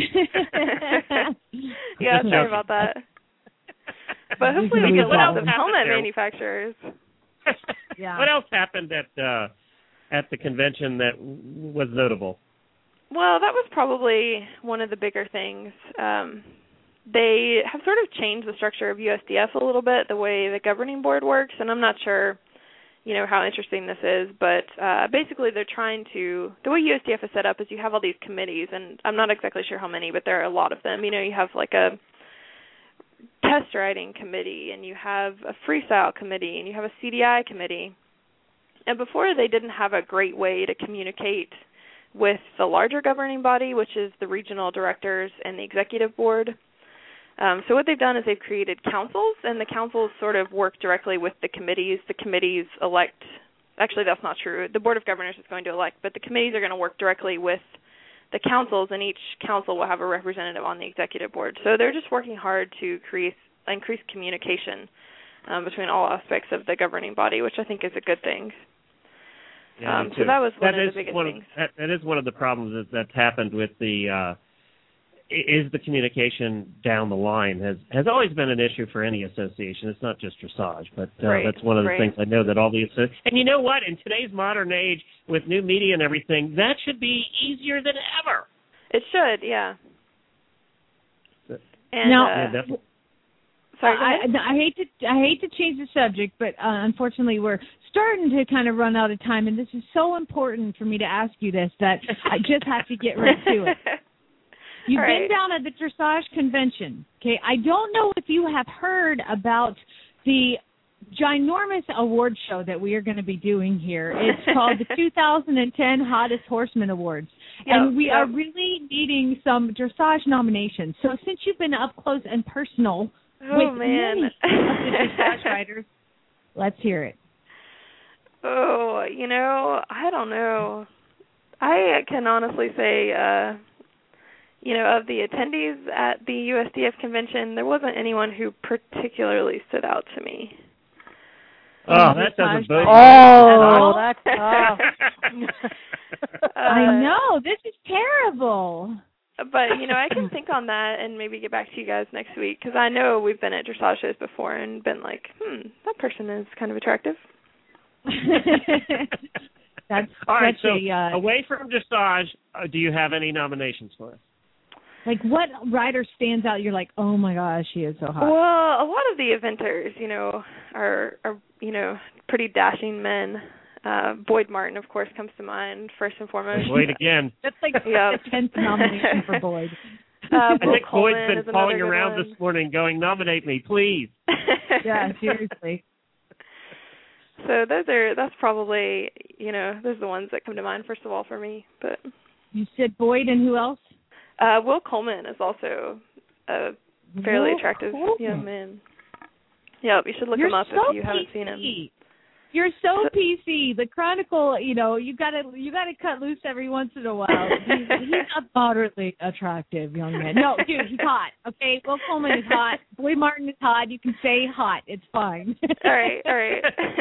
S9: Yeah, sorry about that. But hopefully we get lots of helmet
S2: there?
S9: manufacturers.
S4: Yeah.
S2: What else happened at uh, at the convention that w- was notable?
S9: Well, that was probably one of the bigger things. Um, they have sort of changed the structure of U S D F a little bit, the way the governing board works, and I'm not sure, you know, how interesting this is, but uh, basically they're trying to, the way U S D F is set up is you have all these committees, and I'm not exactly sure how many, but there are a lot of them. You know, you have like a test riding committee, and you have a freestyle committee, and you have a C D I committee. And before, they didn't have a great way to communicate with the larger governing body, which is the regional directors and the executive board. Um, so what they've done is they've created councils, and the councils sort of work directly with the committees. The committees elect, actually that's not true, the board of governors is going to elect, but the committees are going to work directly with the councils, and each council will have a representative on the executive board. So they're just working hard to create increase communication um, between all aspects of the governing body, which I think is a good thing.
S2: Yeah,
S9: um, so that was one
S2: that
S9: of
S2: is
S9: the biggest
S2: one
S9: things.
S2: Of, that, that is one of the problems that, that's happened with the uh, is the communication down the line has has always been an issue for any association. It's not just dressage, but uh,
S9: right,
S2: that's one of the
S9: right.
S2: things I know that all the and you know what? In today's modern age, with new media and everything, that should be easier than ever.
S9: It should, yeah. And,
S4: now,
S9: uh,
S2: yeah, definitely.
S9: Sorry,
S4: I, I hate to I hate to change the subject, but uh, unfortunately we're starting to kind of run out of time, and this is so important for me to ask you this that I just have to get right to it. You've
S9: All
S4: been
S9: right.
S4: down at the dressage convention, okay? I don't know if you have heard about the ginormous award show that we are going to be doing here. It's called the two thousand ten Hottest Horseman Awards.
S9: Yep,
S4: and we
S9: yep.
S4: are really needing some dressage nominations. So since you've been up close and personal
S9: Oh,
S4: with
S9: man.
S4: many of the dressage riders, let's hear it.
S9: Oh, you know, I don't know. I can honestly say, uh, you know, of the attendees at the U S D F convention, there wasn't anyone who particularly stood out to me.
S2: Oh, that doesn't bode.
S5: Oh, that's tough.
S9: Uh,
S4: I know. This is terrible.
S9: But, you know, I can think on that and maybe get back to you guys next week, because I know we've been at dressage shows before and been like, hmm, that person is kind of attractive.
S4: That's
S2: All right,
S4: such
S2: so
S4: a uh,
S2: away from dressage, uh, do you have any nominations for us?
S4: like what rider stands out? You're like, oh my gosh, she is so hot.
S9: Well, a lot of the eventers, you know, are, are you know, pretty dashing men. Uh, Boyd Martin, of course, comes to mind first and foremost.
S2: Boyd again.
S4: That's like
S9: Yep.
S4: the tenth nomination for Boyd.
S9: Uh,
S2: I
S9: Will
S2: think
S9: Coleman
S2: Boyd's been
S9: is
S2: calling
S9: another good
S2: around
S9: one.
S2: this morning going, nominate me, please.
S4: Yeah, seriously.
S9: So those are, that's probably, you know, those are the ones that come to mind first of all for me. But
S4: You said Boyd and who else?
S9: uh, Will Coleman is also a fairly
S4: Will
S9: attractive
S4: Coleman.
S9: young man. Yeah, you should look
S4: You're
S9: him up
S4: so
S9: if you haven't
S4: P C.
S9: seen him.
S4: You're so P C. The Chronicle, you know, you gotta you gotta cut loose every once in a while. He's, he's a moderately attractive young man. No, dude, he's hot. Okay, Will Coleman is hot. Boyd Martin is hot. You can say hot. It's fine.
S9: All right, all right.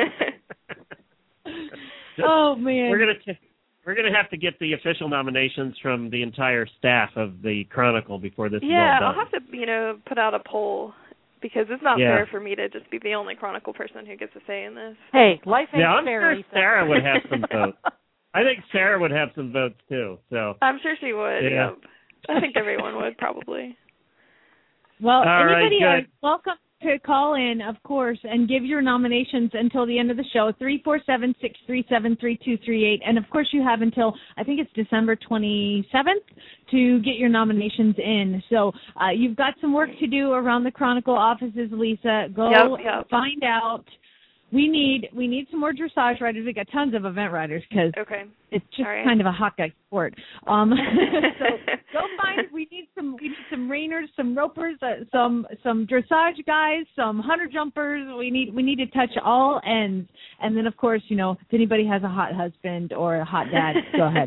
S4: Oh man,
S2: We're gonna t- we're gonna have to get the official nominations from the entire staff of the Chronicle before this
S9: Yeah,
S2: is all
S9: I'll
S2: done.
S9: have to, you know, put out a poll because it's not
S2: Yeah.
S9: fair for me to just be the only Chronicle person who gets a say in this.
S5: Hey, life ain't
S2: Yeah, I'm
S5: fair,
S2: sure
S5: Lisa.
S2: Sarah would have some votes. I think Sarah would have some votes too. So
S9: I'm sure she would.
S2: Yeah.
S9: Yep. I think everyone would probably.
S4: Well,
S2: All right,
S4: anybody
S2: good.
S4: uh, welcome to call in, of course, and give your nominations until the end of the show, three four seven, six three seven, three two three eight. And, of course, you have until, I think it's December twenty-seventh, to get your nominations in. So uh, you've got some work to do around the Chronicle offices, Lisa. Go
S9: yep, yep.
S4: find out. We need we need some more dressage riders. We got tons of event riders because
S9: okay.
S4: it's just
S9: right.
S4: kind of a hot guy sport. Um, so go find. We need some we need some reiners, some ropers, uh, some some dressage guys, some hunter jumpers. We need we need to touch all ends. And then of course, you know, if anybody has a hot husband or a hot dad, go ahead.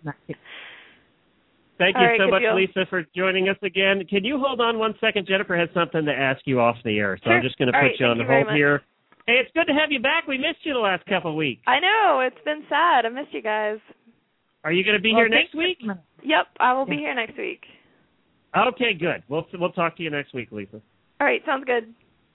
S2: Thank
S9: All
S2: you
S9: right,
S2: so much,
S9: deal.
S2: Lisa, for joining us again. Can you hold on one second? Jennifer has something to ask you off the air, so
S9: sure.
S2: I'm just going to
S9: All
S2: put
S9: right,
S2: you on
S9: thank
S2: the
S9: you
S2: hold
S9: very
S2: here. Hey, it's good to have you back. We missed you the last couple of weeks.
S9: I know. It's been sad. I missed you guys.
S2: Are you going to be
S4: well,
S2: here next week?
S9: Yep, I will be here next week.
S2: Okay, good. We'll we'll talk to you next week, Lisa.
S9: All right, sounds good.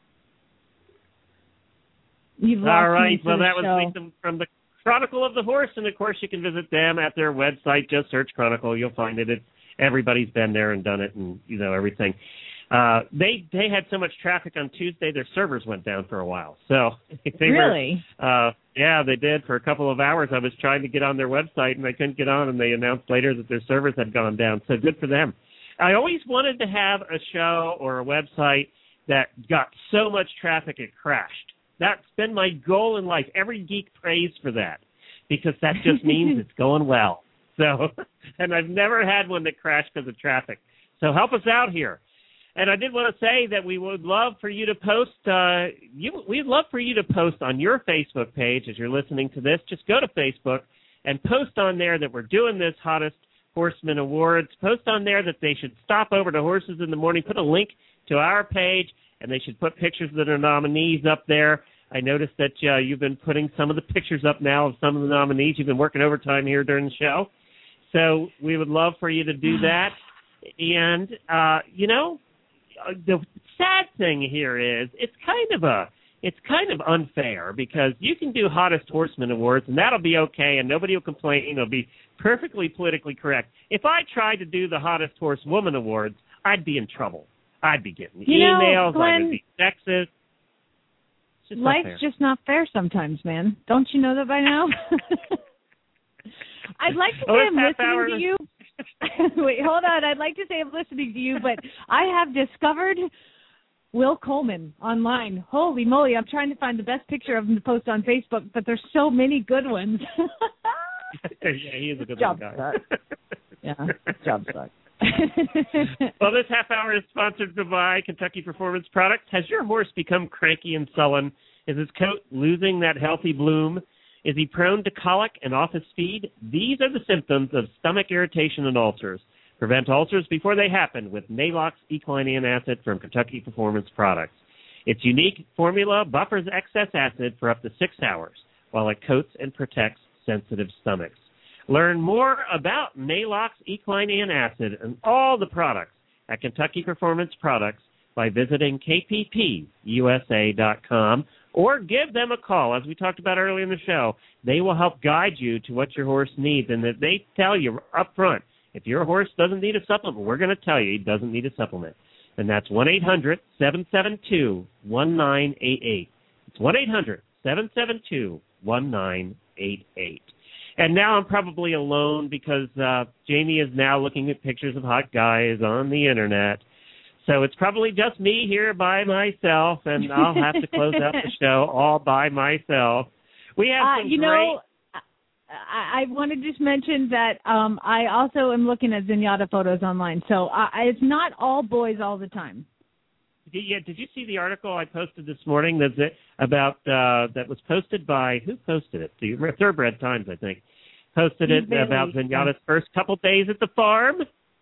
S4: You've lost
S2: All right.
S4: me
S2: Well,
S4: the
S2: that was
S4: show.
S2: Lisa from the Chronicle of the Horse, and of course, you can visit them at their website. Just search Chronicle. You'll find it. It's, everybody's been there and done it, and you know everything. Uh, they they had so much traffic on Tuesday, their servers went down for a while. So they
S4: really,
S2: were, uh, yeah, they did for a couple of hours. I was trying to get on their website and I couldn't get on, and they announced later that their servers had gone down. So good for them. I always wanted to have a show or a website that got so much traffic it crashed. That's been my goal in life. Every geek prays for that because that just means it's going well. So, and I've never had one that crashed because of traffic. So help us out here. And I did want to say that we would love for you to post. Uh, you, we'd love for you to post on your Facebook page as you're listening to this. Just go to Facebook and post on there that we're doing this Hottest Horseman Awards. Post on there that they should stop over to Horses in the Morning. Put a link to our page, and they should put pictures of their nominees up there. I noticed that uh, you've been putting some of the pictures up now of some of the nominees. You've been working overtime here during the show. So we would love for you to do that. And, uh, you know, the sad thing here is it's kind of a it's kind of unfair because you can do Hottest Horseman Awards and that'll be okay and nobody will complain. It'll be perfectly politically correct. If I tried to do the Hottest Horsewoman Awards, I'd be in trouble. I'd be getting
S4: you
S2: emails.
S4: Know, Glenn,
S2: I would be sexist. It's just
S4: life's
S2: not fair.
S4: just not fair sometimes, man. Don't you know that by now? I'd like to say
S2: oh,
S4: I'm
S2: half
S4: listening
S2: hour.
S4: to you. Wait, hold on. I'd like to say I'm listening to you, but I have discovered Will Coleman online. Holy moly, I'm trying to find the best picture of him to post on Facebook, but there's so many good ones.
S2: Yeah, he is a good
S4: job
S2: guy.
S4: sucks. Yeah, job sucks.
S2: Well, this half hour is sponsored by Kentucky Performance Products. Has your horse become cranky and sullen? Is his coat losing that healthy bloom? Is he prone to colic and office speed? These are the symptoms of stomach irritation and ulcers. Prevent ulcers before they happen with Nalox Equine Antacid from Kentucky Performance Products. Its unique formula buffers excess acid for up to six hours while it coats and protects sensitive stomachs. Learn more about Nalox Equine Antacid and all the products at Kentucky Performance Products by visiting K P P U S A dot com or give them a call. As we talked about earlier in the show, they will help guide you to what your horse needs, and that they tell you up front, if your horse doesn't need a supplement, we're going to tell you he doesn't need a supplement. And that's one eight hundred seven seven two one nine eight eight. It's one eight hundred seven seven two one nine eight eight. And now I'm probably alone because uh, Jamie is now looking at pictures of hot guys on the Internet. So it's probably just me here by myself, and I'll have to close out the show all by myself. We have
S4: uh,
S2: some
S4: you
S2: great...
S4: know, I, I want to just mention that um, I also am looking at Zenyatta photos online. So I, it's not all boys all the time.
S2: Yeah, did you see the article I posted this morning that's it, about uh, that was posted by, who posted it? The Thoroughbred Times, I think, posted it
S4: Bailey,
S2: about Zenyatta's
S4: yeah.
S2: first couple days at the farm.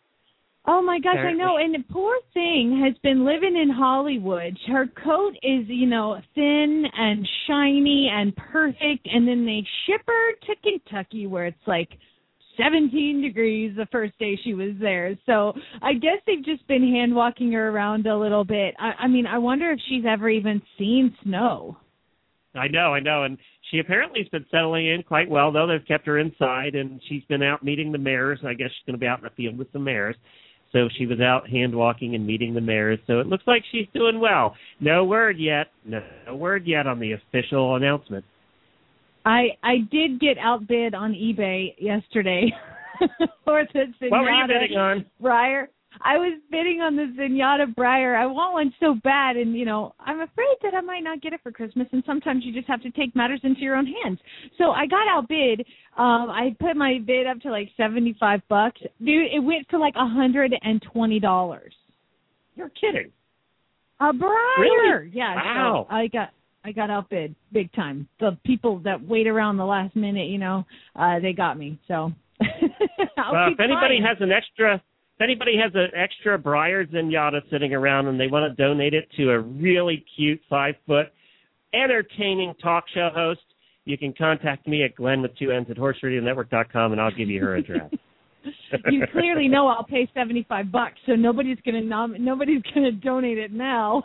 S4: Oh, my gosh,
S2: Apparently.
S4: I know. And the poor thing has been living in Hollywood. Her coat is, you know, thin and shiny and perfect, and then they ship her to Kentucky where it's like seventeen degrees the first day she was there. So I guess they've just been hand-walking her around a little bit. I, I mean, I wonder if she's ever even seen snow.
S2: I know, I know. And she apparently has been settling in quite well, though. They've kept her inside, and she's been out meeting the mares. I guess she's going to be out in the field with the mares. So she was out hand walking and meeting the mares. So it looks like she's doing well. No word yet. No, no word yet on the official announcement.
S4: I I did get outbid on eBay yesterday for the Zenyatta
S2: What were you bidding on?
S4: Breyer. I was bidding on the Zenyatta Breyer. I want one so bad, and, you know, I'm afraid that I might not get it for Christmas, and sometimes you just have to take matters into your own hands. So I got outbid. Um, I put my bid up to like seventy-five bucks. Dude, it went to like one hundred twenty dollars.
S2: You're kidding.
S4: A Breyer.
S2: Really?
S4: Yeah.
S2: Wow.
S4: So I got I got outbid big time. The people that wait around the last minute, you know, uh, they got me. So
S2: well, if anybody
S4: trying.
S2: has an extra, if anybody has an extra Breyer Zenyatta sitting around and they want to donate it to a really cute five foot, entertaining talk show host, you can contact me at Glenn with two N's at horse radio network dot com, and I'll give you her address.
S4: You clearly know I'll pay seventy-five bucks, so nobody's gonna nom- nobody's gonna donate it now.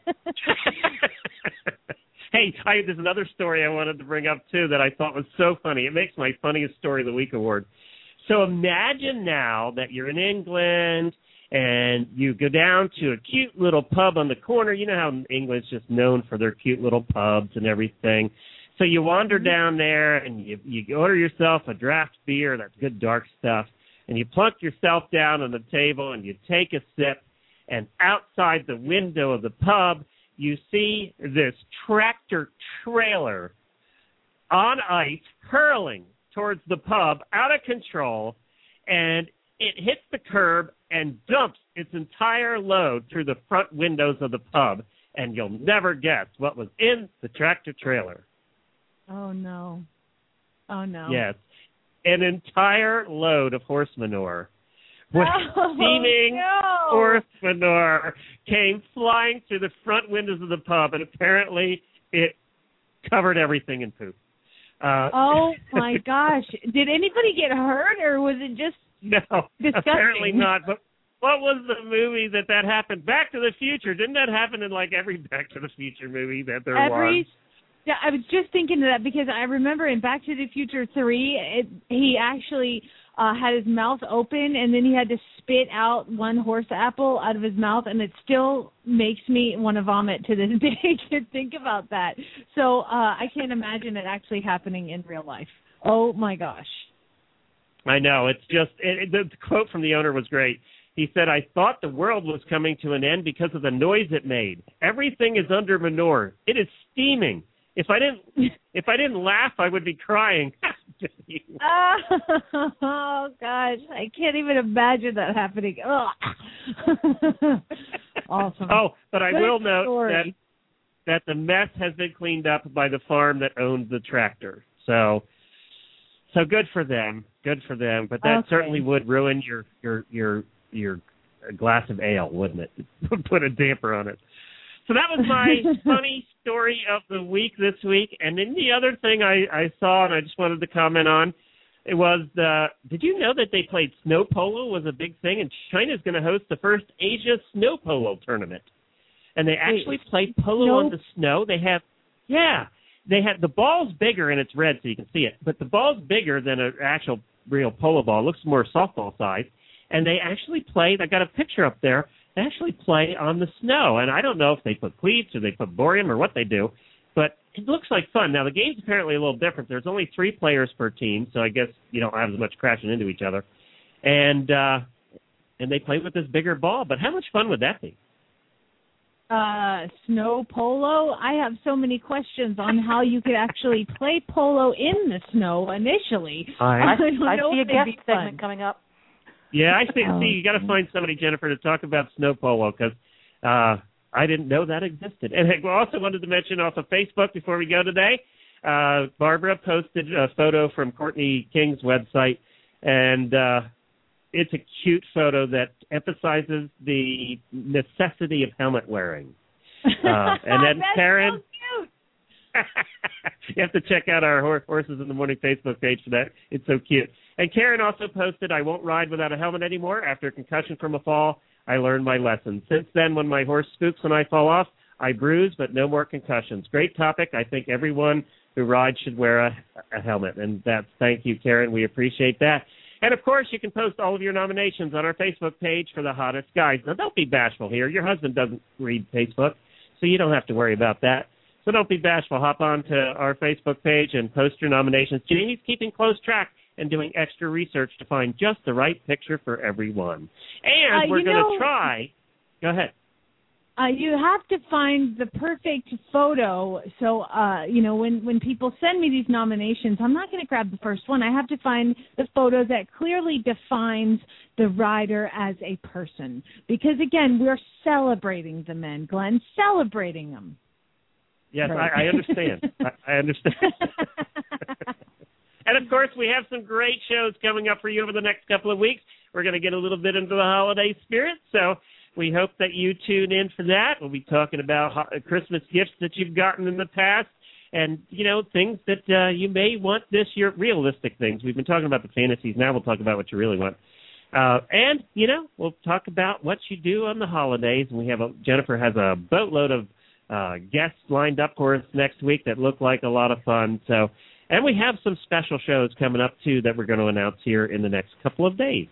S2: Hey, I, there's another story I wanted to bring up, too, that I thought was so funny. It makes my funniest story of the week award. So imagine now that you're in England and you go down to a cute little pub on the corner. You know how England's just known for their cute little pubs and everything. So you wander down there and you, you order yourself a draft beer, that's good dark stuff, and you plunk yourself down on the table and you take a sip, and outside the window of the pub, you see this tractor trailer on ice hurling towards the pub out of control, and it hits the curb and dumps its entire load through the front windows of the pub, and you'll never guess what was in the tractor trailer.
S4: Oh, no. Oh, no.
S2: Yes. An entire load of horse manure. With
S4: oh,
S2: steaming
S4: no.
S2: horse manure came flying through the front windows of the pub, and apparently it covered everything in poop. Uh,
S4: oh, my gosh. Did anybody get hurt, or was it just
S2: no,
S4: disgusting?
S2: Apparently not. But what was the movie that that happened? Back to the Future. Didn't that happen in like every Back to the Future movie that there
S4: every,
S2: was?
S4: Yeah, I was just thinking of that because I remember in Back to the Future three, it, he actually uh, had his mouth open, and then he had to spit out one horse apple out of his mouth, and it still makes me want to vomit to this day to think about that. So uh, I can't imagine it actually happening in real life. Oh, my gosh.
S2: I know. It's just it, the quote from the owner was great. He said, "I thought the world was coming to an end because of the noise it made. Everything is under manure. It is steaming. If I didn't, if I didn't laugh, I would be crying."
S4: Oh gosh, I can't even imagine that happening. Awesome.
S2: Oh, but I
S4: Good
S2: will note
S4: story.
S2: that that the mess has been cleaned up by the farm that owns the tractor. So, so good for them. Good for them. But that
S4: okay.
S2: certainly would ruin your your your your glass of ale, wouldn't it? Put a damper on it. So that was my funny story of the week this week. And then the other thing I, I saw and I just wanted to comment on, it was, the, did you know that they played snow polo was a big thing? And China's going to host the first Asia snow polo tournament. And they actually Wait, play polo snow? on the snow. They have, yeah, they have, the ball's bigger and it's red so you can see it. But the ball's bigger than an actual real polo ball. It looks more softball size. And they actually play, I got a picture up there, they actually play on the snow. And I don't know if they put cleats or they put borium or what they do, but it looks like fun. Now, the game's apparently a little different. There's only three players per team, so I guess you don't have as much crashing into each other. And uh, and they play with this bigger ball. But how much fun would that be?
S4: Uh, snow polo? I have so many questions on how you could actually play polo in the snow initially.
S2: I,
S5: I,
S4: I, don't
S5: I
S4: know
S5: see a
S4: if
S5: guest
S4: fun.
S5: segment coming up.
S2: Yeah, I see.
S4: Oh.
S2: See, you got to find somebody, Jennifer, to talk about snow polo because uh, I didn't know that existed. And I also wanted to mention off of Facebook before we go today, uh, Barbara posted a photo from Courtney King's website, and uh, it's a cute photo that emphasizes the necessity of helmet wearing. Uh, and then
S4: That's
S2: Karen.
S4: So cute.
S2: You have to check out our Horses in the Morning Facebook page for that. It's so cute. And Karen also posted, "I won't ride without a helmet anymore. After a concussion from a fall, I learned my lesson. Since then, when my horse spooks when I fall off, I bruise, but no more concussions." Great topic. I think everyone who rides should wear a, a helmet. And that's, thank you, Karen. We appreciate that. And, of course, you can post all of your nominations on our Facebook page for the hottest guys. Now, don't be bashful here. Your husband doesn't read Facebook, so you don't have to worry about that. So don't be bashful. Hop on to our Facebook page and post your nominations. Jamie's keeping close track and doing extra research to find just the right picture for everyone. And
S4: uh,
S2: we're going
S4: know,
S2: to try. Go ahead.
S4: Uh, you have to find the perfect photo. So, uh, you know, when, when people send me these nominations, I'm not going to grab the first one. I have to find the photo that clearly defines the rider as a person. Because, again, we're celebrating the men, Glenn, celebrating them.
S2: Yes,
S4: right.
S2: I, I understand. I, I understand. And, of course, we have some great shows coming up for you over the next couple of weeks. We're going to get a little bit into the holiday spirit, so we hope that you tune in for that. We'll be talking about ho- Christmas gifts that you've gotten in the past and, you know, things that uh, you may want this year, realistic things. We've been talking about the fantasies. Now we'll talk about what you really want. Uh, and, you know, we'll talk about what you do on the holidays. And we have a, Jennifer has a boatload of uh, guests lined up for us next week that look like a lot of fun. So, and we have some special shows coming up, too, that we're going to announce here in the next couple of days.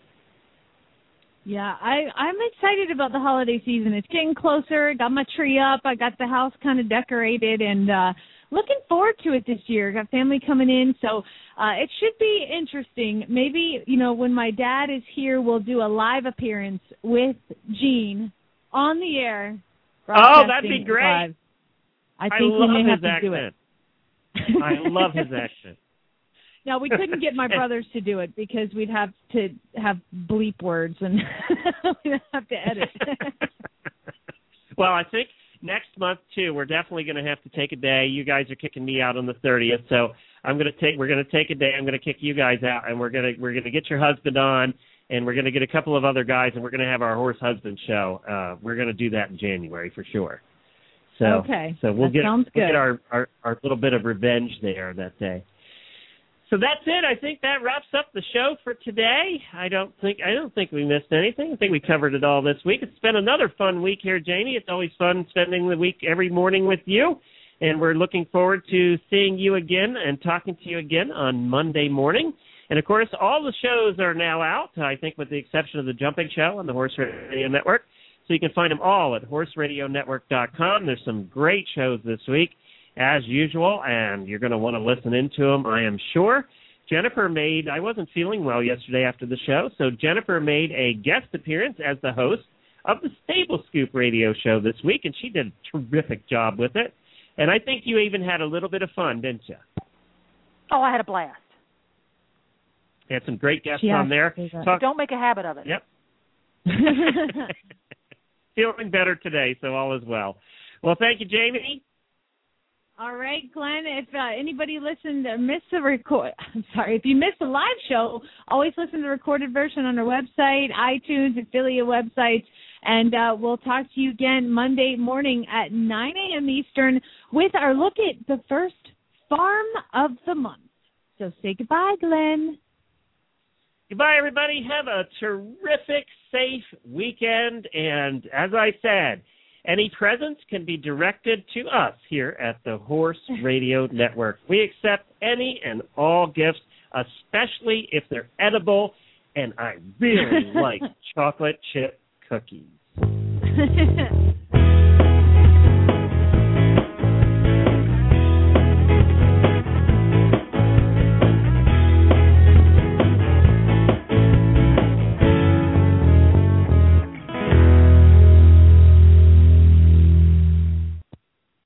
S4: Yeah, I, I'm excited about the holiday season. It's getting closer. Got my tree up. I got the house kind of decorated, and uh, looking forward to it this year. Got family coming in, so uh, it should be interesting. Maybe, you know, when my dad is here, we'll do a live appearance with Gene on the air.
S2: Oh, that'd be great.
S4: Live. I think
S2: I love
S4: we may
S2: his
S4: have to
S2: accent.
S4: do it.
S2: I love his accent.
S4: Now, we couldn't get my brothers to do it because we'd have to have bleep words and we'd have to edit.
S2: Well, I think next month, too, we're definitely going to have to take a day. You guys are kicking me out on the thirtieth, so I'm going to take. We're going to take a day. I'm going to kick you guys out, and we're going to we're going to get your husband on, and we're going to get a couple of other guys, and we're going to have our horse husband show. Uh, we're going to do that in January for sure. So,
S4: okay.
S2: So we'll
S4: that
S2: get,
S4: sounds
S2: we'll
S4: good.
S2: get our, our, our little bit of revenge there that day. So that's it. I think that wraps up the show for today. I don't think I don't think we missed anything. I think we covered it all this week. It's been another fun week here, Jamie. It's always fun spending the week every morning with you, and we're looking forward to seeing you again and talking to you again on Monday morning. And, of course, all the shows are now out, I think with the exception of the Jumping Show on the Horse Radio Network. So you can find them all at horse radio network dot com. There's some great shows this week, as usual, and you're going to want to listen into them, I am sure. Jennifer made, I wasn't feeling well yesterday after the show, so Jennifer made a guest appearance as the host of the Stable Scoop radio show this week, and she did a terrific job with it. And I think you even had a little bit of fun, didn't you?
S5: Oh, I had a blast.
S2: You had some great guests
S4: Yeah,
S2: on there.
S5: Talk- Don't make a habit of it.
S2: Yep. Feeling better today, so all is well. Well, thank you, Jamie.
S4: All right, Glenn, if uh, anybody listened or missed the record, I'm sorry, if you missed the live show, always listen to the recorded version on our website, iTunes, affiliate websites, and uh, we'll talk to you again Monday morning at nine a.m. Eastern with our look at the first farm of the month. So say goodbye, Glenn.
S2: Goodbye, everybody. Have a terrific, safe weekend. And as I said, any presents can be directed to us here at the Horse Radio Network. We accept any and all gifts, especially if they're edible, and I really like chocolate chip cookies.